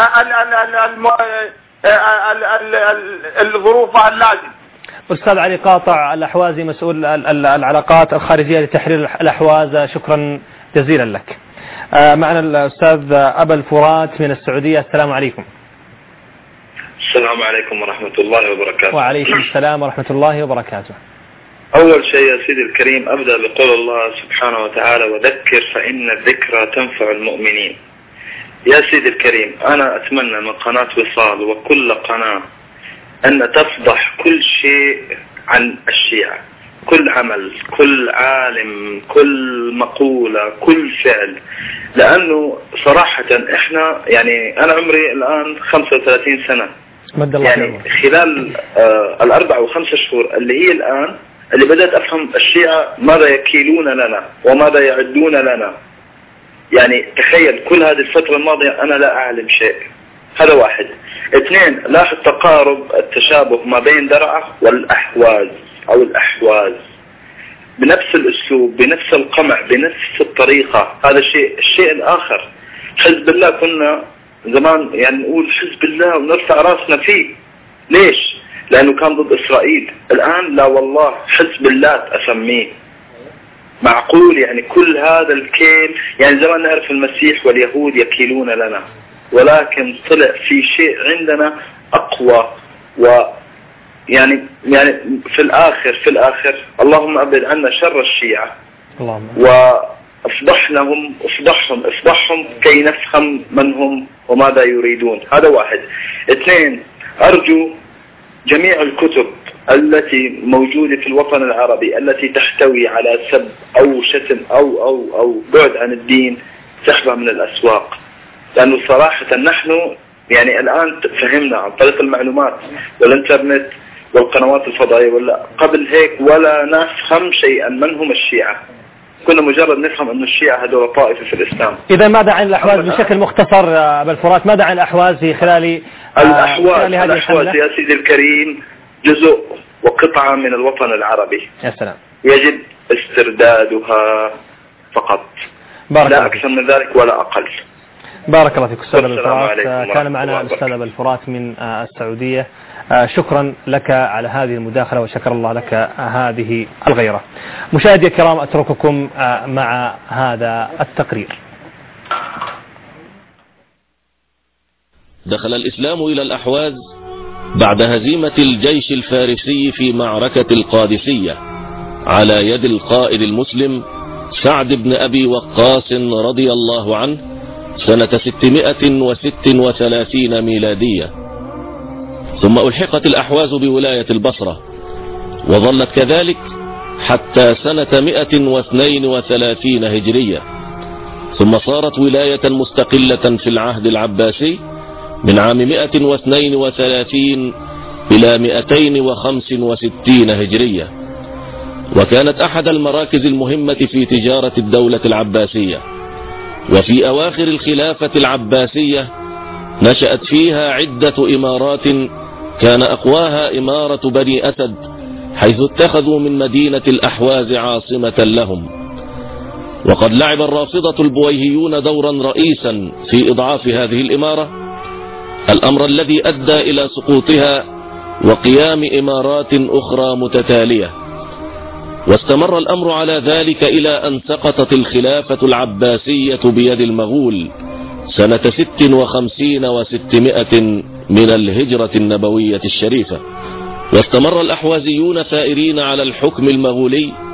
الظروفها اللازمة. أستاذ علي قاطع الأحوازي مسؤول العلاقات الخارجية لتحرير الأحواز، شكرا جزيلا لك. معنا الأستاذ أبا الفرات من السعودية. السلام عليكم. السلام عليكم ورحمة الله وبركاته. وعليكم السلام ورحمة الله وبركاته. أول شيء يا سيدي الكريم أبدأ بقول الله سبحانه وتعالى: وذكر فإن الذكرى تنفع المؤمنين. يا سيدي الكريم أنا أتمنى من قناة وصال وكل قناة أن تفضح كل شيء عن الشيعة، كل عمل، كل عالم، كل مقولة، كل فعل، لأنه صراحة إحنا يعني أنا عمري الآن خمسة وثلاثين سنة، يعني خلال آه الأربع وخمسة شهور اللي هي الآن اللي بدأت أفهم الشيعة ماذا يكيلون لنا وماذا يعدون لنا. يعني تخيل كل هذه الفترة الماضية أنا لا أعلم شيء. هذا واحد. اثنين، لاحظ تقارب التشابه ما بين درعا والأحواز أو الأحواز بنفس الأسلوب، بنفس القمع، بنفس الطريقة. هذا شيء. الشيء الآخر، حزب الله كنا زمان يعني نقول حزب الله ونرفع راسنا فيه. ليش؟ لأنه كان ضد إسرائيل. الآن لا والله حزب الله أسميه. معقول يعني كل هذا الكيل؟ يعني زمان نعرف المسيح واليهود يكيلون لنا، ولكن طلع في شيء عندنا أقوى. و يعني يعني في الآخر في الآخر اللهم أبعد عنا شر الشيعة، وافضحنهم افضحهم افضحهم كي نفهم من هم وماذا يريدون. هذا واحد. اثنين، أرجو جميع الكتب التي موجودة في الوطن العربي التي تحتوي على سب أو شتم أو أو أو بعد عن الدين سحبها من الأسواق، لأنه صراحة نحن يعني الآن فهمنا عن طريق المعلومات والإنترنت والقنوات الفضائية، ولا قبل هيك ولا نفهم شيئا من هم الشيعة. كنا مجرد نفهم أن الشيعة هذول طائفة في الإسلام. إذا ماذا عن الأحواز بشكل مختصر أبا الفرات؟ ماذا عن الأحواز في خلال الأحواز؟ الأحواز يا سيدي الكريم جزء وقطعة من الوطن العربي. يا سلام. يجب استردادها فقط، لا أكثر من ذلك ولا أقل. بارك الله فيك أستاذ أبا الفرات. كان معنا الأستاذ أبا الفرات من السعودية. شكرا لك على هذه المداخلة وشكر الله لك هذه الغيرة. مشاهدي الكرام أترككم مع هذا التقرير. دخل الإسلام إلى الأحواز بعد هزيمة الجيش الفارسي في معركة القادسية على يد القائد المسلم سعد بن أبي وقاص رضي الله عنه سنة ستمائة وست وثلاثين ميلادية. ثم ألحقت الأحواز بولاية البصرة وظلت كذلك حتى سنة مائة واثنين وثلاثين هجرية، ثم صارت ولاية مستقلة في العهد العباسي من عام مائة واثنين وثلاثين إلى مائتين وخمس وستين هجرية، وكانت أحد المراكز المهمة في تجارة الدولة العباسية. وفي أواخر الخلافة العباسية نشأت فيها عدة إمارات كان أقواها إمارة بني أسد، حيث اتخذوا من مدينة الأحواز عاصمة لهم. وقد لعب الرافضة البويهيون دورا رئيسا في إضعاف هذه الإمارة، الأمر الذي أدى إلى سقوطها وقيام إمارات أخرى متتالية. واستمر الأمر على ذلك إلى أن سقطت الخلافة العباسية بيد المغول سنة ست وخمسين وستمائة من الهجرة النبوية الشريفة. واستمر الأحوازيون ثائرين على الحكم المغولي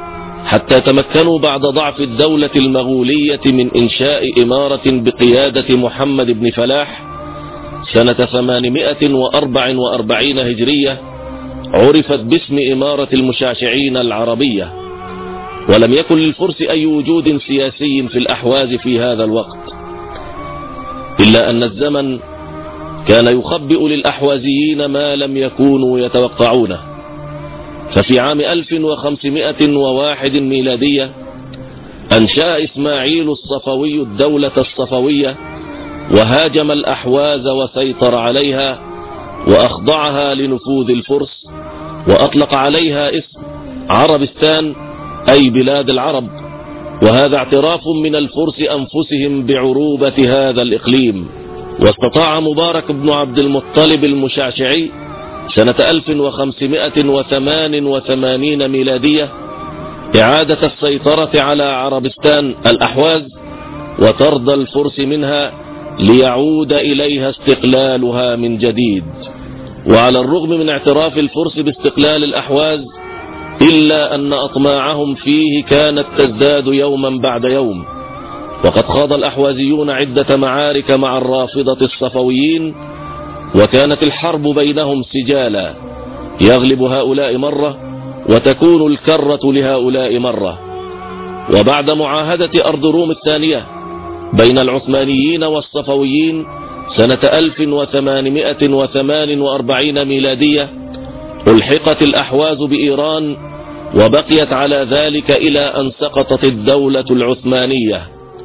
حتى تمكنوا بعد ضعف الدولة المغولية من إنشاء إمارة بقيادة محمد بن فلاح سنة ثمانمائة وأربع وأربعين هجرية، عرفت باسم إمارة المشاشعين العربية. ولم يكن للفرس أي وجود سياسي في الأحواز في هذا الوقت، إلا أن الزمن كان يخبئ للأحوازيين ما لم يكونوا يتوقعونه. ففي عام ألف وخمسمائة وواحد ميلادية أنشأ إسماعيل الصفوي الدولة الصفوية، وهاجم الأحواز وسيطر عليها وأخضعها لنفوذ الفرس، وأطلق عليها اسم عربستان أي بلاد العرب، وهذا اعتراف من الفرس أنفسهم بعروبة هذا الإقليم. واستطاع مبارك بن عبد المطلب المشعشعي سنة ألف وخمسمائة وثمان وثمانين ميلادية إعادة السيطرة على عربستان الأحواز وطرد الفرس منها ليعود إليها استقلالها من جديد. وعلى الرغم من اعتراف الفرس باستقلال الأحواز، إلا أن أطماعهم فيه كانت تزداد يوما بعد يوم، وقد خاض الأحوازيون عدة معارك مع الرافضة الصفويين، وكانت الحرب بينهم سجالا، يغلب هؤلاء مرة وتكون الكرة لهؤلاء مرة. وبعد معاهدة أرض روم الثانية بين العثمانيين والصفويين سنة ألف وثمانمائة وثمان وأربعين ميلادية ألحقت الأحواز بإيران، وبقيت على ذلك إلى أن سقطت الدولة العثمانية.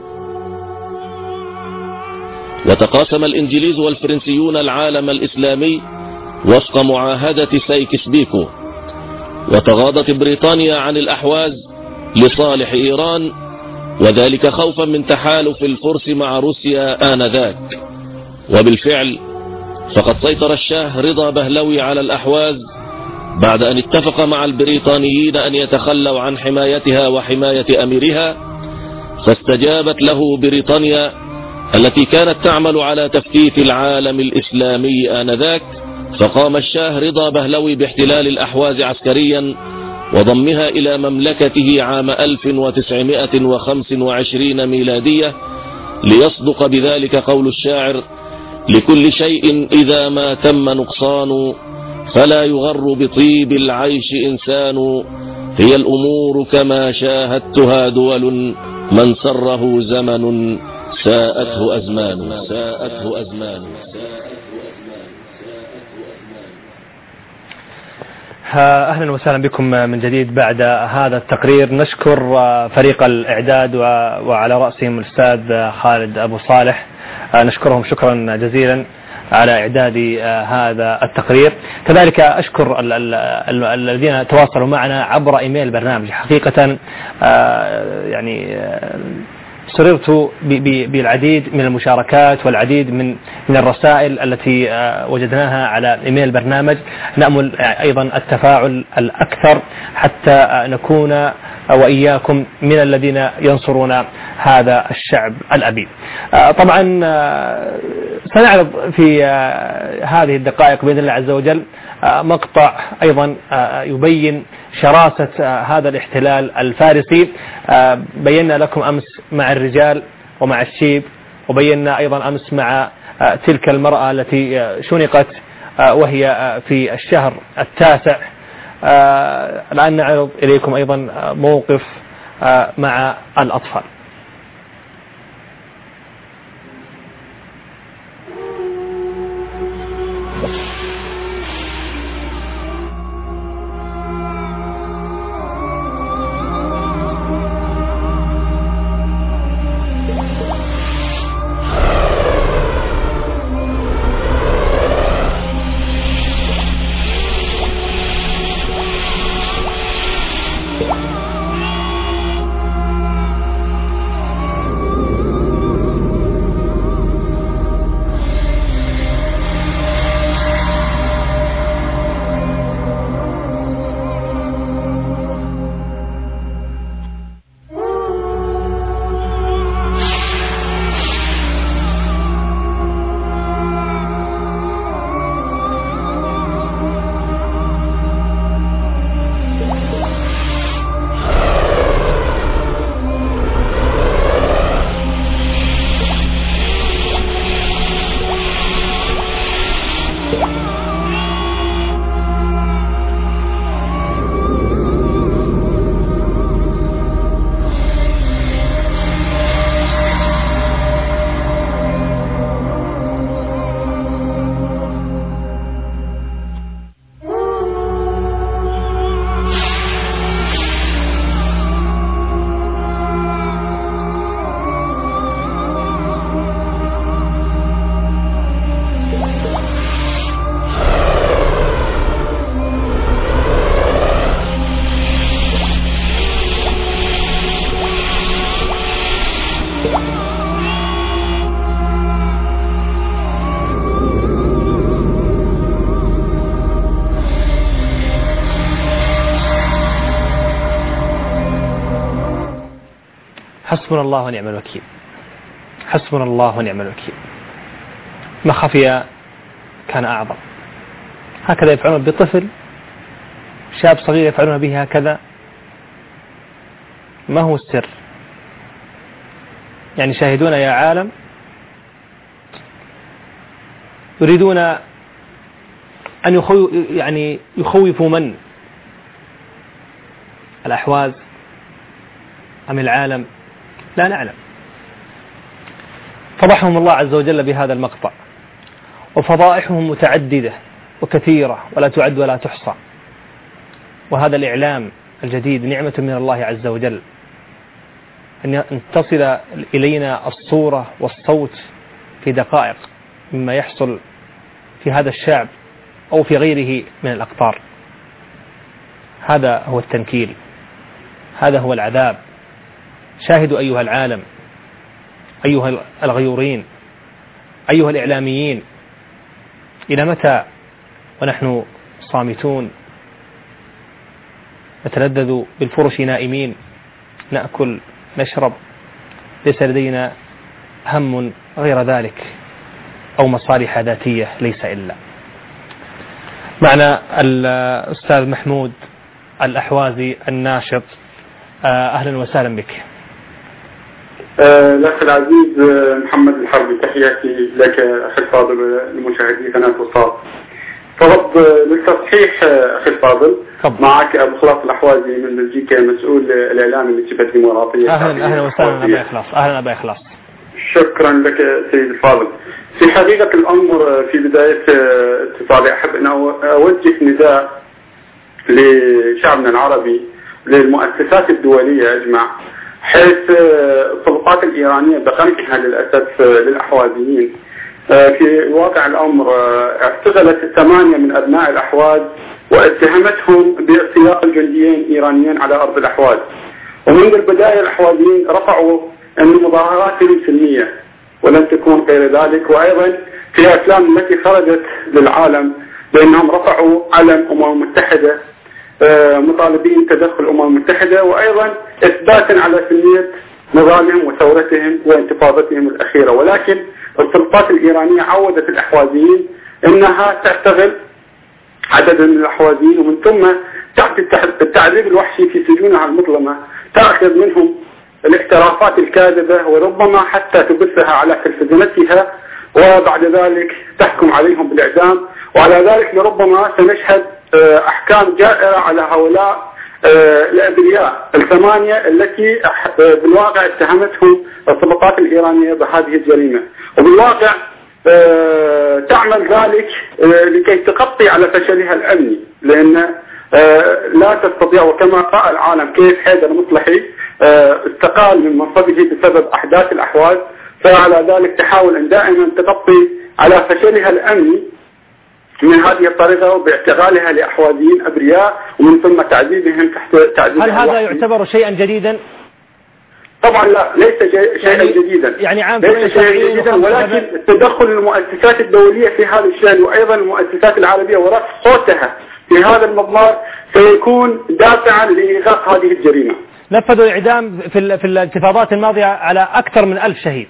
وتقاسم الإنجليز والفرنسيون العالم الإسلامي وفق معاهدة سايكس بيكو، وتغاضت بريطانيا عن الأحواز لصالح إيران، وذلك خوفا من تحالف الفرس مع روسيا آنذاك. وبالفعل فقد سيطر الشاه رضا بهلوي على الأحواز بعد أن اتفق مع البريطانيين أن يتخلوا عن حمايتها وحماية أميرها، فاستجابت له بريطانيا التي كانت تعمل على تفتيت العالم الإسلامي آنذاك. فقام الشاه رضا بهلوي باحتلال الأحواز عسكريا وضمها إلى مملكته عام ألف وتسعمائة وخمس وعشرين ميلادية، ليصدق بذلك قول الشاعر: لكل شيء إذا ما تم نقصان، فلا يغر بطيب العيش إنسان، هي الأمور كما شاهدتها دول، من سره زمن ساءته أزمان ساءته أزمان. أهلا وسهلا بكم من جديد بعد هذا التقرير. نشكر فريق الإعداد وعلى رأسهم الأستاذ خالد أبو صالح، نشكرهم شكرا جزيلا على إعداد هذا التقرير. كذلك أشكر الذين تواصلوا معنا عبر إيميل البرنامج. حقيقة يعني سررت بالعديد من المشاركات والعديد من من الرسائل التي وجدناها على إيميل البرنامج. نأمل أيضا التفاعل الأكثر حتى نكون وإياكم من الذين ينصرون هذا الشعب الأبي. طبعا سنعرض في هذه الدقائق بإذن الله عز وجل مقطع أيضا يبين شراسة هذا الاحتلال الفارسي. بينا لكم أمس مع الرجال ومع الشيب، وبينا أيضا أمس مع تلك المرأة التي شنقت وهي في الشهر التاسع. الآن نعرض إليكم أيضا موقف مع الأطفال. حسبنا الله ونعم الوكيل، حسبنا الله ونعم الوكيل. ما خفي كان أعظم. هكذا يفعلون بطفل شاب صغير، يفعلون به هكذا. ما هو السر؟ يعني شاهدون يا عالم يريدون أن يخو يعني يخوفوا من؟ الأحواز أم العالم؟ لا نعلم. فضحهم الله عز وجل بهذا المقطع، وفضائحهم متعددة وكثيرة ولا تعد ولا تحصى. وهذا الإعلام الجديد نعمة من الله عز وجل، أن تصل إلينا الصورة والصوت في دقائق مما يحصل في هذا الشعب أو في غيره من الأقطار. هذا هو التنكيل، هذا هو العذاب. شاهدوا أيها العالم، أيها الغيورين، أيها الإعلاميين، إلى متى ونحن صامتون نتلذذ بالفرش نائمين، نأكل نشرب، ليس لدينا هم غير ذلك أو مصالح ذاتية ليس إلا. معنا الأستاذ محمود الأحوازي الناشط، أهلا وسهلا بك. الأخ العزيز محمد الحربي، تحياتي لك أخي الفاضل لمشاهدي قناة وصال. طلب للتصحيح أخي الفاضل، معك أبو خلاص الأحوازي من بلجيكا، مسؤول الإعلام للجبهة الديمقراطية. أهلا أهلا وسهلا أبا إخلاص. أهلا أبا إخلاص. شكرا لك سيد الفاضل. في حقيقة الأمر في بداية اتصالي أحب أن أوجه نداء لشعبنا العربي، للمؤسسات الدولية أجمع، حيث السلطات الإيرانية بقمعها للأسف للأحوازيين. في واقع الأمر اعتقلت ثمانية من أبناء الأحواز واتهمتهم باغتيال جنديين إيرانيين على أرض الأحواز. ومنذ البداية الأحوازيين رفعوا أن مظاهراتهم سلمية ولن تكون غير ذلك. وأيضا في الأفلام التي خرجت للعالم بأنهم رفعوا علم الأمم المتحدة مطالبين تدخل الأمم المتحدة، وأيضا إثباتا على سلمية نضالهم وثورتهم وانتفاضتهم الأخيرة. ولكن السلطات الإيرانية عودت الأحوازيين أنها تشتغل عددا من الأحوازيين، ومن ثم تعطي التعذيب الوحشي في سجونها المظلمة، تأخذ منهم الاعترافات الكاذبة وربما حتى تبثها على تلفزيوناتها، وبعد ذلك تحكم عليهم بالإعدام. وعلى ذلك لربما سنشهد أحكام جائرة على هؤلاء الأبرياء الثمانية التي بالواقع اتهمتهم السلطات الإيرانية بهذه الجريمة، وبالواقع تعمل ذلك لكي تغطي على فشلها الأمني، لأن لا تستطيع. وكما رأى العالم كيف حيدر مصلحي استقال من منصبه بسبب أحداث الأحواز، فعلى ذلك تحاول أن دائما تغطي على فشلها الأمني من هذه الطريقة وباعتقالها لأحوازيين أبرياء ومن ثم تعذيبهم تحت تعذيب. هل هذا يعتبر شيئا جديدا؟ طبعا لا، ليس شيئا يعني جديدا، يعني عام ليس شيئا جديدا، ولكن تدخل المؤسسات الدولية في هذا الشأن وأيضا المؤسسات العربية ورفع صوتها في هذا المضمار سيكون دافعا لإيقاف هذه الجريمة. نفذوا الإعدام في في الانتفاضات الماضية على أكثر من ألف شهيد.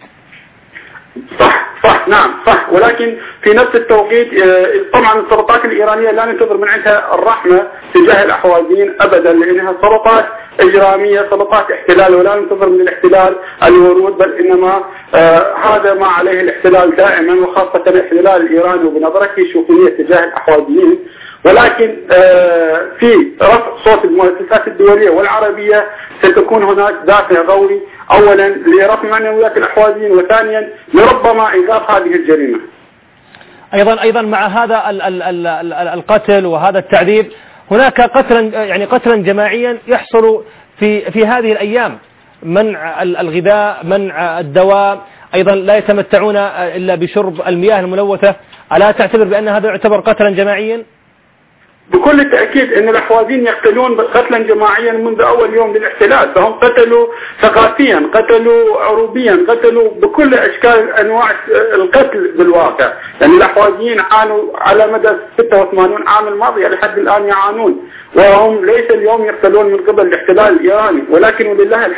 صح صح نعم صح، ولكن في نفس التوقيت طبعا السلطات الإيرانية لا ننتظر من عندها الرحمة تجاه الأحوازيين أبدا، لأنها سلطات إجرامية، سلطات احتلال، ولا ننتظر من الاحتلال الورود، بل إنما آه هذا ما عليه الاحتلال دائما، وخاصة الاحتلال الإيراني وبنظرته شوفية تجاه الأحوازيين. ولكن آه في رفع صوت المؤسسات الدولية والعربية ستكون هناك دافع قوي، أولا لرفع معنويات الأحوازيين، وثانيا لربما إيقاف هذه الجريمة. أيضا أيضا مع هذا ال ال ال القتل وهذا التعذيب هناك قتلا يعني قتلا جماعيا يحصل في في هذه الأيام، منع الغذاء، منع الدواء، أيضا لا يتمتعون إلا بشرب المياه الملوثة. ألا تعتبر بأن هذا يعتبر قتلا جماعيا؟ بكل التأكيد أن الأحوازيين يقتلون قتلا جماعيا منذ أول يوم للاحتلال، فهم قتلوا ثقافيا، قتلوا عروبيا، قتلوا بكل أشكال أنواع القتل بالواقع. يعني الأحوازيين عانوا على مدى ستة وثمانين عام الماضية لحد الآن يعانون، وهم ليس اليوم يقتلون من قبل الاحتلال الإيراني، ولكن ولله الحمد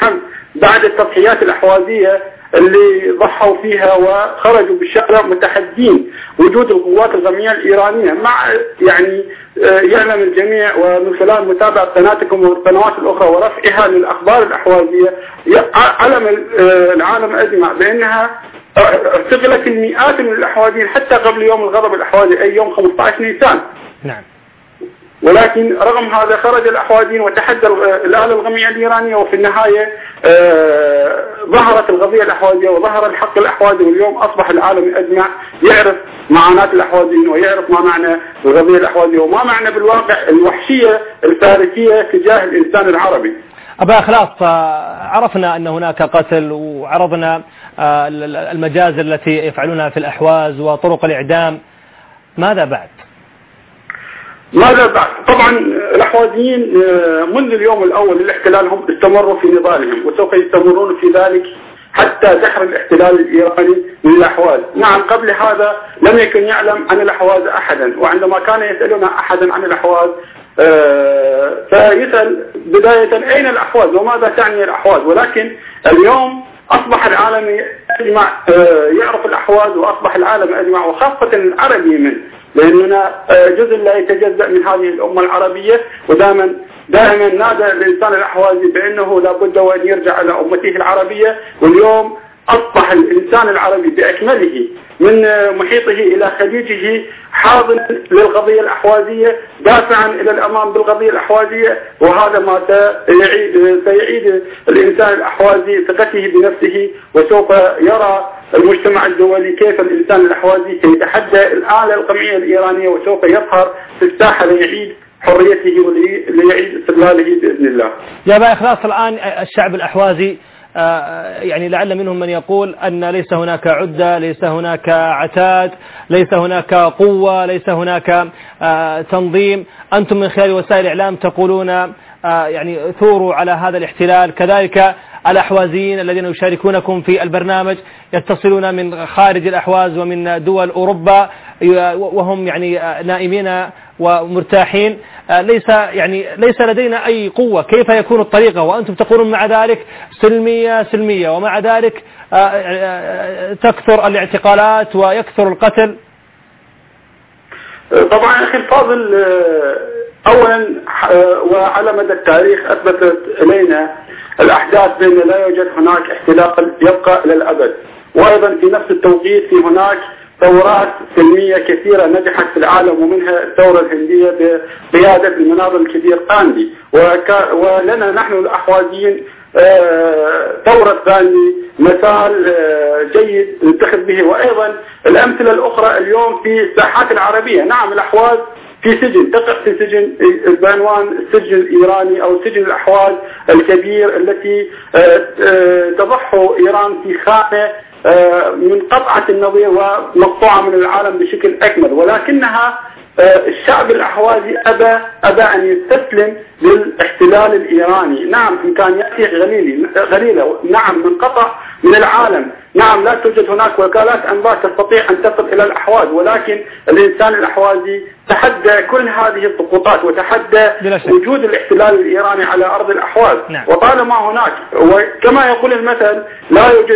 بعد التضحيات الأحوازية اللي ضحوا فيها وخرجوا بالشارع متحدين وجود القوات الغمية الإيرانية. مع يعني يعلم الجميع ومن خلال متابعة قناتكم والقنوات الأخرى ورفعها للأخبار الأحوازية علم العالم أجمع بأنها اعتقلت المئات من الأحوازيين حتى قبل يوم الغضب الأحوازي أي يوم خمسة عشر نيسان. نعم. ولكن رغم هذا خرج الأحوازيين وتحدى الآلة الغمية الإيرانية، وفي النهاية آه ظهرت القضية الأحوازية وظهر الحق الأحوازي، واليوم أصبح العالم أجمع يعرف معاناة الأحوازيين ويعرف ما معنى القضية الأحوازية وما معنى بالواقع الوحشية الفارسية تجاه الإنسان العربي. أبا إخلاص، عرفنا أن هناك قتل وعرضنا المجازر التي يفعلونها في الأحواز وطرق الإعدام، ماذا بعد؟ ماذا بعد؟ طبعا الأحوازيين منذ اليوم الأول للاحتلال هم استمروا في نضالهم وسوف يستمرون في ذلك حتى دحر الاحتلال الإيراني من الأحواز. نعم، قبل هذا لم يكن يعلم عن الأحواز أحدا، وعندما كان يسألنا أحدا عن الأحواز فيسأل بداية أين الأحواز وماذا تعني الأحواز، ولكن اليوم أصبح العالم أجمع يعرف الأحواز، وأصبح العالم أجمع وخاصة العربي منه، لأننا جزء لا يتجزأ من هذه الأمة العربية. ودائما دائما نادى الإنسان الأحوازي بأنه لابد وأن يرجع إلى أمته العربية، واليوم أصبح الإنسان العربي بأكمله من محيطه إلى خليجه حاضن للقضية الأحوازية، دافعا إلى الأمام بالقضية الأحوازية، وهذا ما سيعيد, سيعيد الإنسان الأحوازي ثقته بنفسه، وسوف يرى المجتمع الدولي كيف الإنسان الأحوازي سيتحدى الآلة القمعية الإيرانية وسوف يظهر في الساحة ليعيد حريته وليعيد استقلاله بإذن الله. يا أبا إخلاص، الآن الشعب الأحوازي يعني لعل منهم من يقول أن ليس هناك عدة، ليس هناك عتاد، ليس هناك قوة، ليس هناك تنظيم. أنتم من خلال وسائل الإعلام تقولون يعني ثوروا على هذا الاحتلال، كذلك الأحوازيين الذين يشاركونكم في البرنامج يتصلون من خارج الأحواز ومن دول أوروبا وهم يعني نائمين ومرتاحين. ليس يعني ليس لدينا أي قوة، كيف يكون الطريقة وأنتم تقولون مع ذلك سلمية سلمية، ومع ذلك تكثر الاعتقالات ويكثر القتل؟ طبعا أخي الفاضل، أولا وعلى مدى التاريخ أثبتت إلينا الأحداث بأن لا يوجد هناك احتلال يبقى إلى الأبد، وأيضا في نفس التوقيت في هناك ثورات سلمية كثيرة نجحت في العالم، ومنها الثورة الهندية بقيادة المناضل الكبير غاندي، ولنا نحن الأحوازيين ثورة غاندي مثال جيد نتخذ به، وأيضا الأمثلة الأخرى اليوم في الساحات العربية. نعم، الأحواز في سجن، تقع في سجن بعنوان السجن الإيراني أو سجن الأحواز الكبير التي تضحوا إيران في خانة من قطعة النظير ومقطوعة من العالم بشكل أكمل، ولكنها الشعب الأحوازي أبى أبى أن يستسلم للاحتلال الإيراني. نعم، إمكانياته غليلة، نعم منقطع من العالم، نعم لا توجد هناك وكالات أنباء تستطيع أن تصل إلى الأحواز، ولكن الإنسان الأحوازي تحدى كل هذه الضغوطات وتحدى وجود الاحتلال الإيراني على أرض الأحواز. نعم. وطالما هناك، وكما يقول المثل، لا يوجد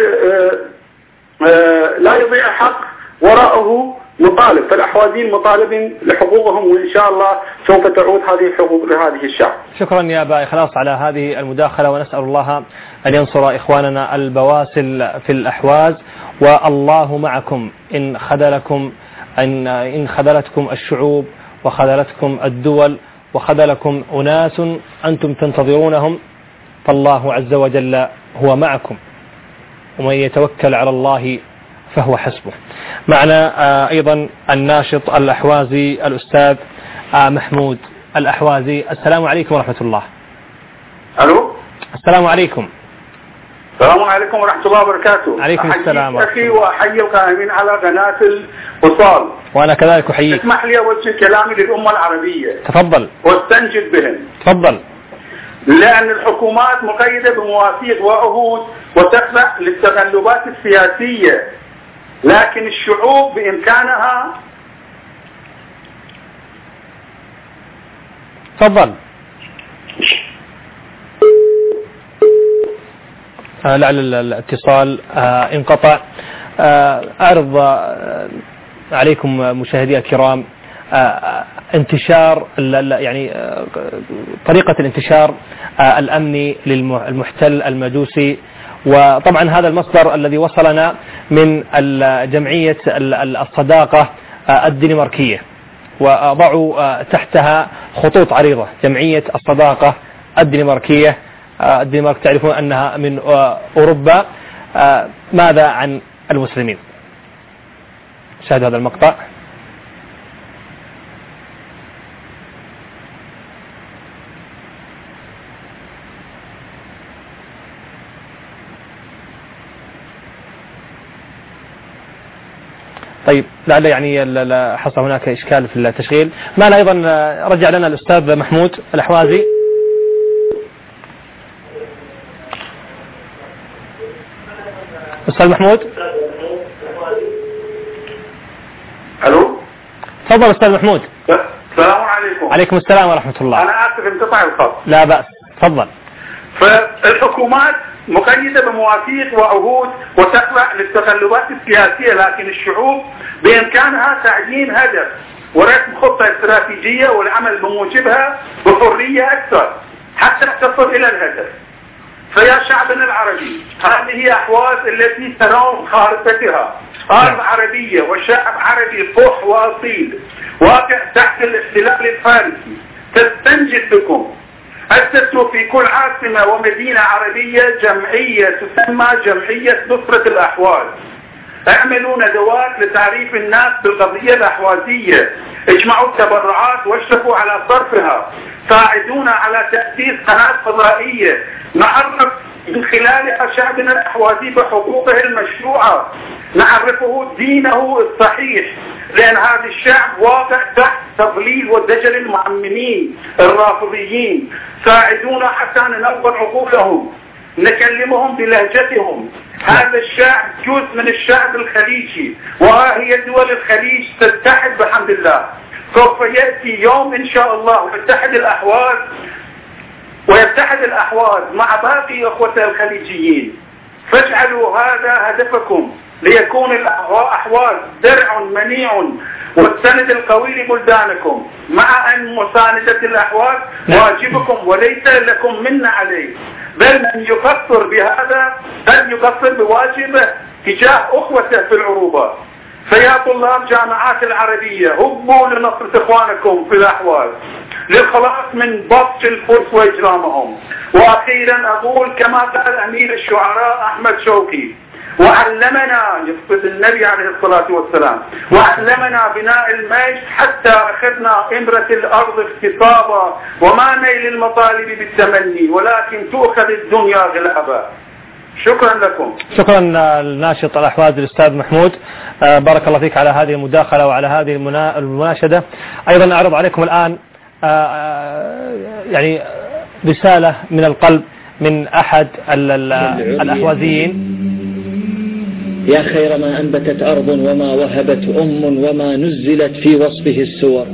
لا يضيع حق وراءه مطالب، فالأحوازيين مطالبين لحقوقهم، وإن شاء الله سوف تعود هذه الحقوق لهذه الشعب. شكرا يا أبا إخلاص على هذه المداخلة، ونسأل الله أن ينصر إخواننا البواسل في الأحواز، والله معكم إن خذلكم إن إن خذلتكم الشعوب وخذلتكم الدول وخذلكم أناس أنتم تنتظرونهم، فالله عز وجل هو معكم، ومن يتوكل على الله فهو حسبه. معنا أيضا الناشط الأحوازي الأستاذ محمود الأحوازي. السلام عليكم ورحمة الله. ألو. السلام عليكم. السلام عليكم ورحمة الله وبركاته. عليكم السلام. أخي وأحيي القائمين على قناة الوصال. وأنا كذلك أحييك. اسمح لي أوجه كلامي للأمة العربية. تفضل. واستنجد بهم. تفضل. لأن الحكومات مقيدة بمواثيق وعهود وتخضع للتغلبات السياسية، لكن الشعوب بإمكانها. تفضل. لعل الاتصال انقطع. أعرض عليكم مشاهدي الكرام انتشار يعني طريقة الانتشار الأمني للمحتل المجوسي، وطبعا هذا المصدر الذي وصلنا من جمعية الصداقة الدنماركية، وأضعوا تحتها خطوط عريضة: جمعية الصداقة الدنماركية. الدنمارك تعرفون أنها من أوروبا. ماذا عن المسلمين؟ شاهدوا هذا المقطع. طيب لعل يعني حصل هناك إشكال في التشغيل. معنا أيضا رجع لنا الأستاذ محمود الأحوازي. أستاذ محمود. ألو. تفضل أستاذ محمود. السلام عليكم. عليكم السلام ورحمة الله. أنا آسف انقطع الخط. لا بأس، تفضل. فالحكومات مقيدة بمواثيق وعهود وتخضع للتقلبات السياسية، لكن الشعوب بإمكانها تعيين هدف ورسم خطة استراتيجية والعمل بموجبها بحرية أكثر حتى تصل إلى الهدف. فيا شعبنا العربي، هذه أحواز التي ترون خارطتها أرض عربية وشعب عربي فح وأصيل واقع تحت الاحتلال الفارسي تستنجد بكم. أسسوا في كل عاصمة ومدينة عربية جمعية تسمى جمعية نصرة الأحواز. اعملوا ندوات لتعريف الناس بالقضية الأحوازية، اجمعوا التبرعات واشرفوا على صرفها، ساعدونا على تأسيس قناة فضائية نعرف من خلالها شعبنا الأحوازي بحقوقه المشروعة، نعرفه دينه الصحيح، لأن هذا الشعب واقع تحت تضليل ودجل المعممين الرافضيين. ساعدونا حتى ننور عقولهم، نكلمهم بلهجتهم. هذا الشعب جزء من الشعب الخليجي، وهي دول الخليج تتحد بحمد الله. سوف يأتي يوم إن شاء الله ويتحد الأحواز ويتحد الأحواز مع باقي أخوة الخليجيين. فاجعلوا هذا هدفكم ليكون الأحواز درع منيع والسند القوي لبلدانكم، مع أن مساندة الأحواز واجبكم وليس لكم منا عليه، بل من يقصر بهذا بل يقصر بواجبه تجاه أخوته في العروبة. فيا طلاب جامعات العربية، هبوا لنصرة إخوانكم في الأحواز للخلاص من بطش الفرس وإجرامهم. وأخيرا أقول كما قال أمير الشعراء أحمد شوقي: وعلمنا، يقصد النبي عليه الصلاة والسلام، وعلمنا بناء المجد حتى أخذنا إمرة الأرض اغتصابا، وما نيل المطالب بالتمني ولكن تؤخذ الدنيا غلابا. شكرا لكم. شكرا الناشط الأحواز الأستاذ محمود. آه بارك الله فيك على هذه المداخلة وعلى هذه المنا... المناشدة. أيضا أعرض عليكم الآن آه يعني رسالة من القلب من أحد الأحوازيين: يا خير ما أنبتت أرض وما وهبت أم وما نزلت في وصفه السور،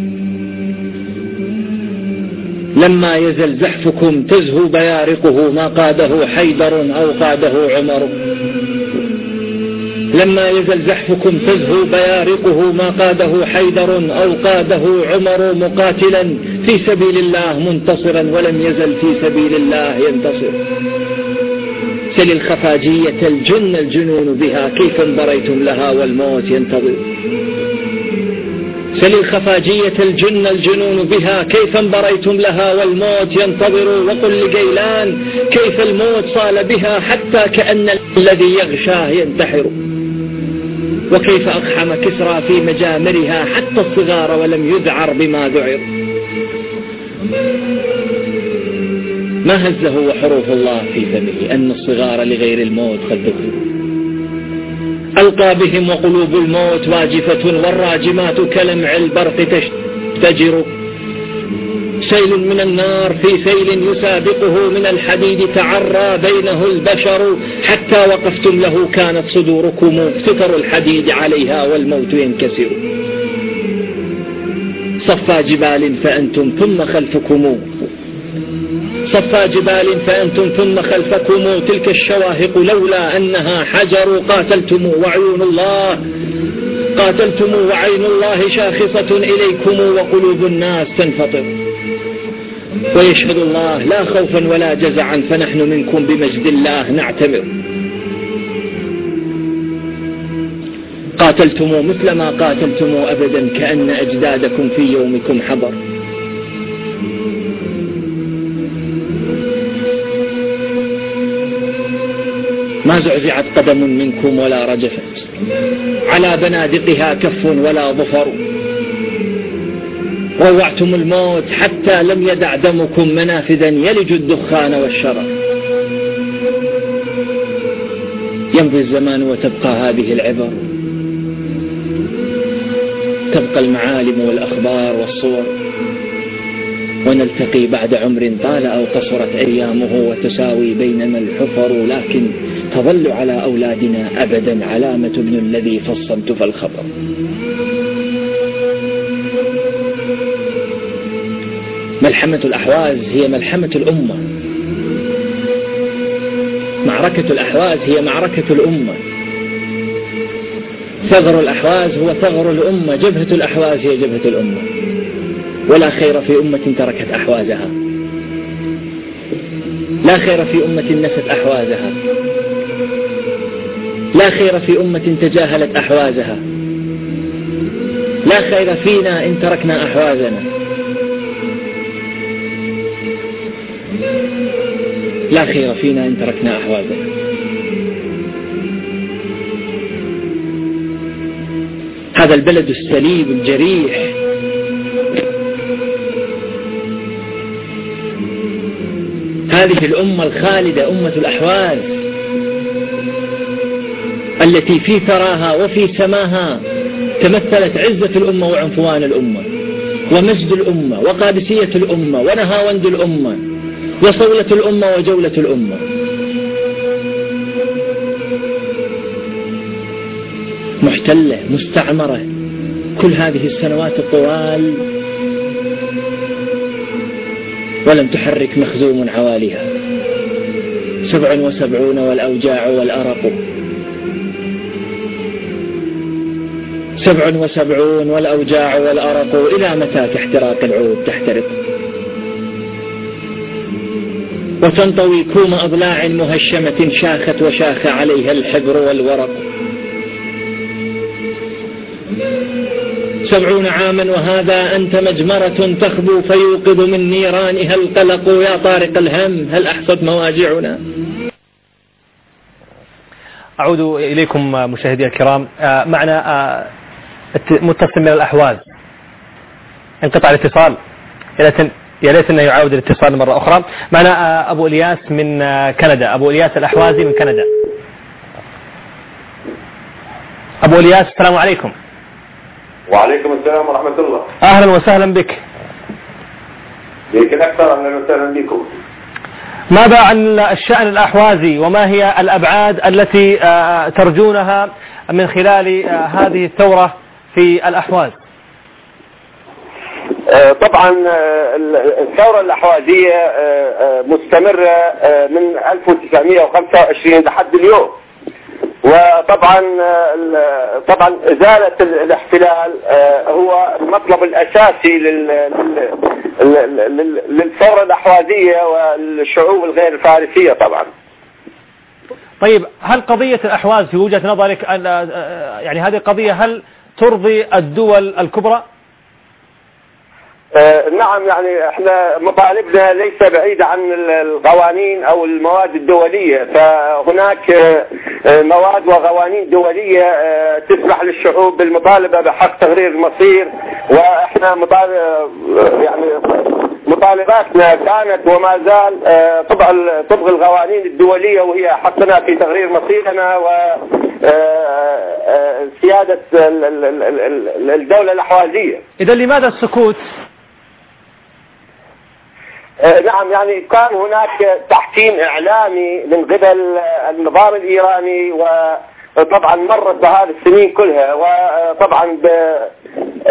لما يزل زحفكم تزهو بيارقه ما قاده حيدر أو قاده عمر، لما يزل زحفكم تزهو بيارقه ما قاده حيدر أو قاده عمر، مقاتلا في سبيل الله منتصرا ولم يزل في سبيل الله ينتصر. سل الخفاجية الجن الجنون بها كيف انبريتم لها والموت ينتظر، سل الخفاجية الجن الجنون بها كيف انبريتم لها والموت ينتظر، وقل لجيلان كيف الموت صال بها حتى كأن الذي يغشاه ينتحر، وكيف أقحم كسرى في مجامرها حتى الصغار ولم يذعر بما ذعر. ما هزه وحروف الله في فمه أن الصغار لغير الموت قد ذكروا، ألقى بهم وقلوب الموت واجفة والراجمات كلمع البرق تشتجر، سيل من النار في سيل يسابقه من الحديد تعرى بينه البشر، حتى وقفتم له كانت صدوركم ستر الحديد عليها والموت ينكسر، صفى جبال فأنتم ثم خلفكم صفا جبال فأنتم ثم خلفكم تلك الشواهق لولا أنها حجر قاتلتم وعيون الله قاتلتم وعين الله شاخصة إليكم وقلوب الناس تنفطر ويشهد الله لا خوفا ولا جزعا فنحن منكم بمجد الله نعتبر. قاتلتم مثل ما قاتلتم أبدا كأن أجدادكم في يومكم حضر. ما زعزعت قدم منكم ولا رجفت على بنادقها كف ولا ظفر. روعتم الموت حتى لم يدع دمكم منافذا يلج الدخان والشرر. يمضي الزمان وتبقى هذه العبر، تبقى المعالم والأخبار والصور، ونلتقي بعد عمر طال أو قصرت أيامه وتساوي بيننا الحفر، لكن تظل على أولادنا أبدا علامة ابن الذي فصلت فالخبر. ملحمة الأحواز هي ملحمة الأمة، معركة الأحواز هي معركة الأمة، ثغر الأحواز هو ثغر الأمة، جبهة الأحواز هي جبهة الأمة. ولا خير في أمة تركت أحوازها، لا خير في أمة نست أحوازها، لا خير في أمة تجاهلت أحوازها، لا خير فينا إن تركنا أحوازنا، لا خير فينا إن تركنا أحوازنا. هذا البلد السليم الجريح هذه الأمة الخالدة أمة الأحواز التي في ثراها وفي سماها تمثلت عزة الأمة وعنفوان الأمة ومجد الأمة وقادسية الأمة ونهاوند الأمة وصولة الأمة وجولة الأمة. محتلة مستعمرة كل هذه السنوات الطوال ولم تحرك مخزوم عواليها. سبع وسبعون والأوجاع والأرق، سبع وسبعون والأوجاع والأرق، إلى متى كاحتراق العود تحترق؟ وتنطوي كوم أضلاع مهشمة شاخت وشاخ عليها الحبر والورق. سبعون عاما وهذا أنت مجمرة تخبو فيوقظ من نيرانها القلق. يا طارق الهم هل أحصت مواجعنا؟ أعود إليكم مشاهدي الكرام. معنا متصل من الأحواز، انقطع الاتصال، يا ليت أنه يعاود الاتصال مرة أخرى. معنا أبو إلياس من كندا، أبو إلياس الأحوازي من كندا. أبو إلياس السلام عليكم. وعليكم السلام ورحمة الله. أهلا وسهلا بك. يمكن أكثر أهلا وسهلا بكم. ماذا عن الشأن الأحوازي وما هي الأبعاد التي ترجونها من خلال هذه الثورة في الأحواز؟ طبعا الثورة الأحوازية مستمرة من ألف وتسعمئة وخمسة وعشرين لحد اليوم، وطبعا طبعا إزالة الاحتلال هو المطلب الأساسي للثورة الأحوازية والشعوب الغير الفارسية طبعا. طيب، هل قضية الأحواز في وجهة نظرك يعني هذه القضية هل ترضي الدول الكبرى؟ آه نعم، يعني احنا مطالبنا ليس بعيدة عن القوانين او المواد الدولية، فهناك آه مواد وقوانين دولية آه تسمح للشعوب بالمطالبة بحق تغيير المصير، واحنا مطالب يعني مطالباتنا كانت وما زال آه طبق طبق القوانين الدولية، وهي حقنا في تغيير مصيرنا و سيادة الدولة الأحوازية. إذا لماذا السكوت؟ نعم، يعني كان هناك تحكيم إعلامي من قبل النظام الإيراني، وطبعا مرت بهذه السنين كلها، وطبعا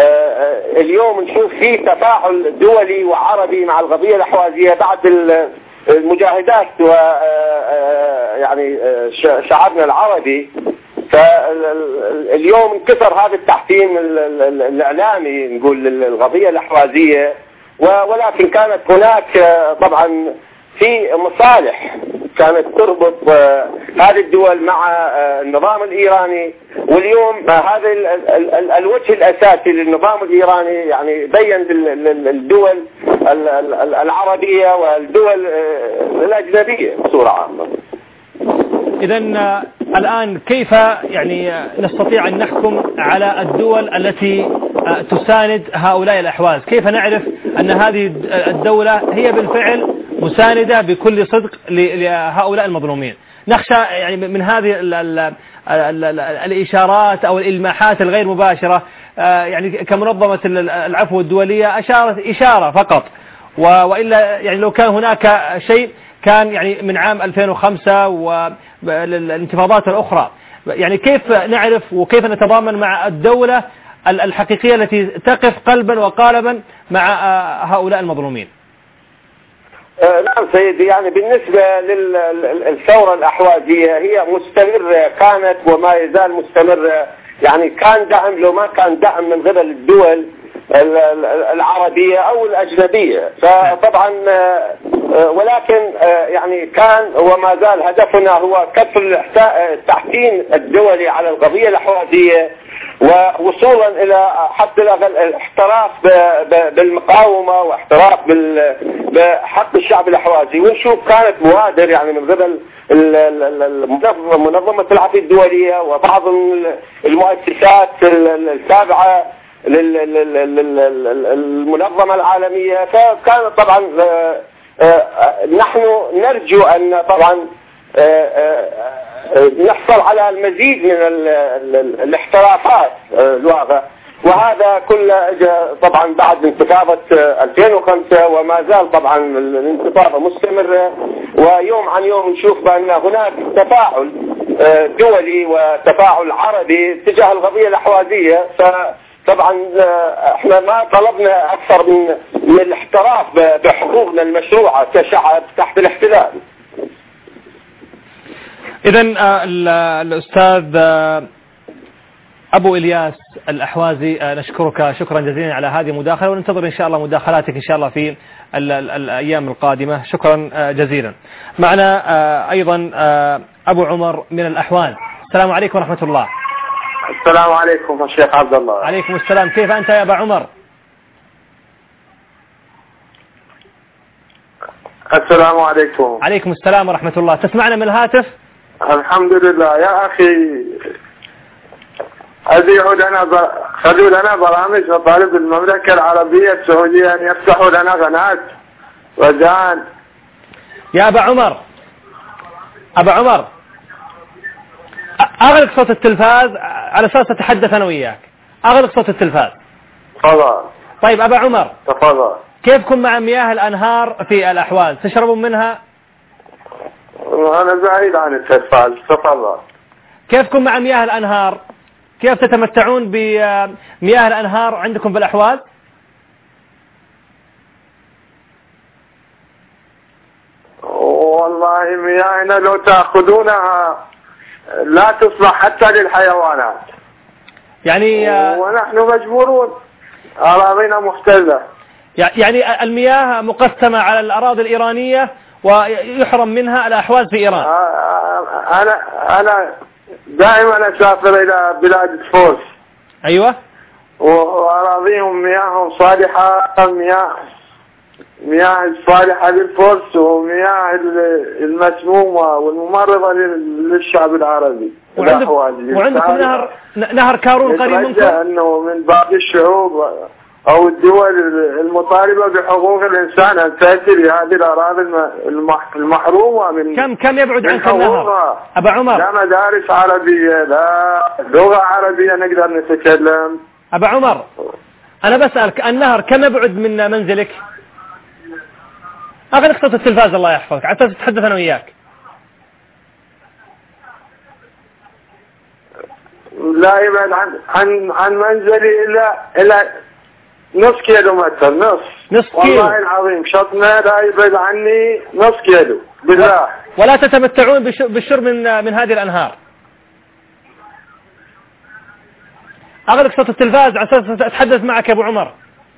اليوم نشوف فيه تفاعل دولي وعربي مع القضية الأحوازية بعد المجاهدات و يعني شعبنا العربي. فاليوم انكسر هذا التحكيم الإعلامي نقول القضية الأحوازية، ولكن كانت هناك طبعا في مصالح كانت تربط هذه الدول مع النظام الإيراني. واليوم هذا الوجه الأساسي للنظام الإيراني يعني بين الدول العربية والدول الأجنبية بصورة عامة. إذن الآن كيف يعني نستطيع أن نحكم على الدول التي تساند هؤلاء الأحواز؟ كيف نعرف أن هذه الدولة هي بالفعل مساندة بكل صدق لهؤلاء المظلومين؟ نخشى يعني من هذه ال ال ال ال الإشارات أو الإلماحات الغير مباشرة، يعني كمنظمة العفو الدولية أشارت إشارة فقط، وإلا يعني لو كان هناك شيء كان يعني من عام ألفين وخمسة والانتفاضات الأخرى. يعني كيف نعرف وكيف نتضامن مع الدولة الحقيقية التي تقف قلبا وقالبا مع هؤلاء المظلومين؟ نعم سيدي، يعني بالنسبة للثورة الأحوازية هي مستمرة كانت وما يزال مستمرة، يعني كان دعم لو ما كان دعم من قبل الدول العربية أو الأجنبية. فطبعا ولكن يعني كان وما زال هدفنا هو كف التحكيم الدولي على القضية الأحوازية، ووصولا إلى حتى الاحتراف بالمقاومة واحتراف بحق الشعب الأحوازي. ونشوف كانت مبادر يعني من قبل منظمة العفو الدولية وبعض المؤسسات التابعة للمنظمة العالمية. فكان طبعا نحن نرجو أن طبعا نحصل على المزيد من الاحترافات الواقع، وهذا كله طبعا بعد انتفاضة ألفين وخمسة وما زال طبعا الانتفاضة مستمرة، ويوم عن يوم نشوف بأن هناك تفاعل دولي وتفاعل عربي تجاه القضية الأحوازية. فطبعا احنا ما طلبنا أكثر من من الاحتراف بحقوقنا المشروعة كشعب تحت الاحتلال. إذن الأستاذ أبو إلياس الأحوازي نشكرك شكرا جزيلا على هذه المداخلة، وننتظر إن شاء الله مداخلاتك إن شاء الله في ال ال الأيام القادمة. شكرا جزيلا. معنا أيضا أبو عمر من الأحواز. السلام عليكم ورحمة الله. السلام عليكم الشيخ عبد الله. عليكم السلام. كيف أنت يا أبا عمر؟ السلام عليكم. عليكم السلام ورحمة الله. تسمعنا من الهاتف؟ الحمد لله يا أخي. أذيعوا لنا ب... خذوا لنا برامج وطالب المملكة العربية السعودية أن يفتحوا لنا قناة وجان. يا أبا عمر أبا عمر أغلق صوت التلفاز على أساس أتحدث أنا وياك. أغلق صوت التلفاز. تفضل. طيب أبا عمر. تفضل. كيفكم مع مياه الأنهار في الأحواز؟ تشربون منها؟ أنا بعيد عن التلفاز. تفضل. كيفكم مع مياه الأنهار؟ كيف تتمتعون بمياه الأنهار عندكم في الأحواز؟ والله مياهنا لو تأخذونها لا تصلح حتى للحيوانات. يعني ونحن مجبورون، أراضينا محتلة. يعني المياه مقسمة على الأراضي الإيرانية ويحرم منها الأحواز في إيران. أنا أنا دائما أسافر إلى بلاد الفرس. أيوة. وأراضيهم مياههم صالحة، مياه مياه صالحة للفرس ومياه المسمومة والممرضة للشعب العربي. وعندك وعندكم نهر نهر كارون قريب منكم؟ أنه من باقي الشعوب أو الدول المطالبة بحقوق الإنسان أن تأتي لهذه الأراضي المحرومة من كم كم يبعد عنك النهر؟ أبا عمر. لا مدارس عربية، لا لغة عربية نقدر نتكلم. أبا عمر أنا بسألك النهر كم يبعد من منزلك؟ أغلق صوت التلفاز الله يحفظك حتى تتحدث أنا وياك. لا يبعد عن عن عن منزلي إلا إلا نص كيلو متر نص نص كيلو والله العظيم شطنا لا يبعد عني نص كيلو بالله. ولا تتمتعون بالشرب من من هذه الأنهار؟ أغلق صوت التلفاز على أساس أتحدث معك يا أبو عمر.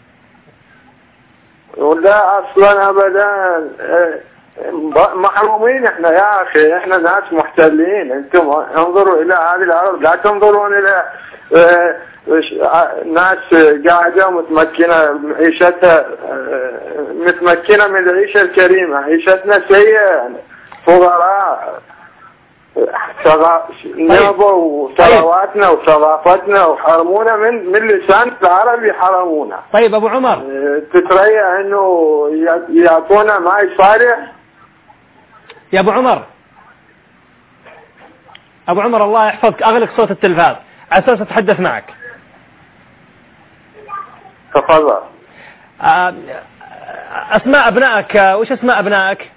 ولا أصلا أبدا محرومين احنا يا أخي، احنا ناس محتلين. انتم انظروا إلى هذه الأرض، لا تنظرون إلى اه اه ناس قاعدة متمكنة معيشتها اه متمكنة من العيشة الكريمة. عيشتنا سيئة، فقراء، نبوا ثرواتنا وثقافتنا وحرمونا من من لسان العربي، حرمونا. طيب أبو عمر، تتريا إنه يعطونا ماء صالح يا أبو عمر. أبو عمر الله يحفظك، أغلق صوت التلفاز على أساس أتحدث معك. تفضل. أسماء أبنائك وش أسماء أبنائك؟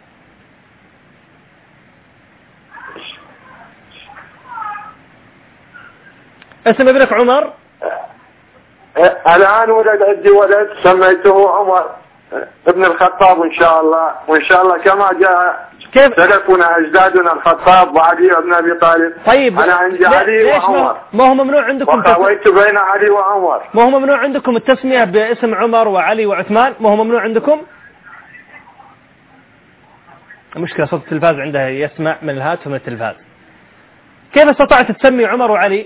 اسم ابنك عمر؟ الآن ولد عندي ولد سميته عمر ابن الخطاب إن شاء الله، وإن شاء الله كما جاء كيف سلفنا أجدادنا الخطاب وعلي بن أبي طالب. طيب أنا عندي علي وعمر. ما هو ممنوع عندكم؟ وخويت بين علي وعمر. ما هو ممنوع عندكم التسمية باسم عمر وعلي وعثمان؟ ما هو ممنوع عندكم؟ المشكلة صوت التلفاز عنده يسمع من الهاتف ومن التلفاز. كيف استطعت تسمي عمر وعلي؟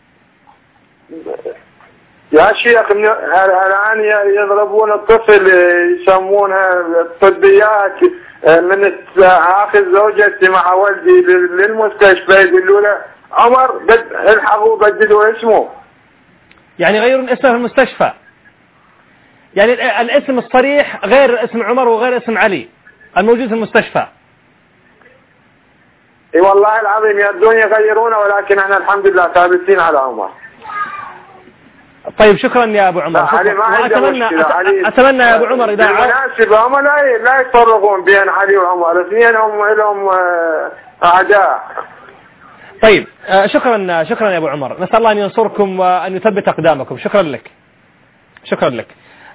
يا شيخ الآن يضربون الطفل، يسمونها الطبيات، من آخذ زوجتي مع ولدي للمستشفى يقولوا له عمر الحقوا بدلوا اسمه. يعني غيروا اسمه في المستشفى، يعني الاسم الصريح غير اسم عمر وغير اسم علي الموجود في المستشفى. اي والله العظيم يردون يغيرونه، ولكن احنا الحمد لله ثابتين على عمر. طيب شكرا يا أبو عمر. علي ما عنده مشكلة. علي أتمنى يا أبو عمر إذا بالمناسبة هم لا لا يفرقون بين علي وعمر، اثنين هم لهم أعداء. طيب شكرا شكرا يا أبو عمر، نسأل الله أن ينصركم وأن يثبت أقدامكم. شكرا لك شكرا لك.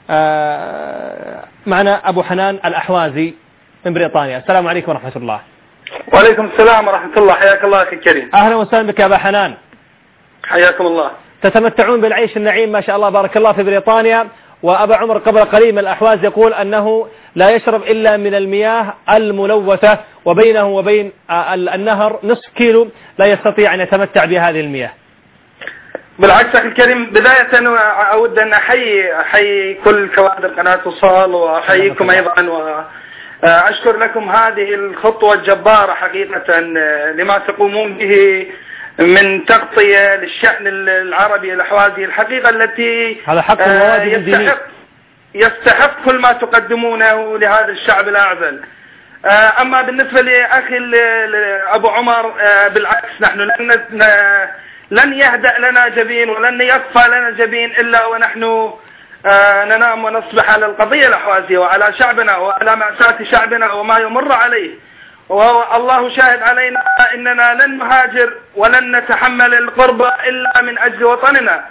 معنا أبو حنان الأحوازي من بريطانيا. السلام عليكم ورحمة الله. وعليكم السلام ورحمة الله. حياك الله أخي الكريم. أهلا وسهلا بك يا أبا حنان. حياكم الله. تتمتعون بالعيش النعيم ما شاء الله بارك الله في بريطانيا. وأبا عمر قبل قليل من الأحواز يقول أنه لا يشرب إلا من المياه الملوثة، وبينه وبين النهر نصف كيلو لا يستطيع أن يتمتع بهذه المياه. بالعكس أخي الكريم، بداية أود أن أحيي أحيي كل كوادر قناة وصال، وأحييكم أيضا وأشكر لكم هذه الخطوة الجبارة حقيقة لما تقومون به من تغطية للشأن العربي الأحوازي، الحقيقة التي هذا حق يستحق, يستحق كل ما تقدمونه لهذا الشعب الأعزل. أما بالنسبة لأخي أبو عمر، بالعكس نحن لن لن يهدأ لنا جبين ولن يصفى لنا جبين إلا ونحن ننام ونصبح على القضية الأحوازية وعلى شعبنا وعلى مأساة شعبنا وما يمر عليه. والله شاهد علينا إننا لن نهاجر ولن نتحمل القربة إلا من أجل وطننا،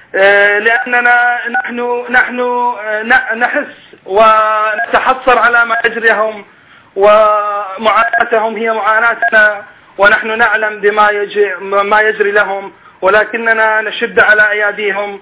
لأننا نحن نحن نحس ونتحسر على ما يجريهم، ومعاناتهم هي معاناتنا، ونحن نعلم بما يجري ما يجري لهم، ولكننا نشد على أياديهم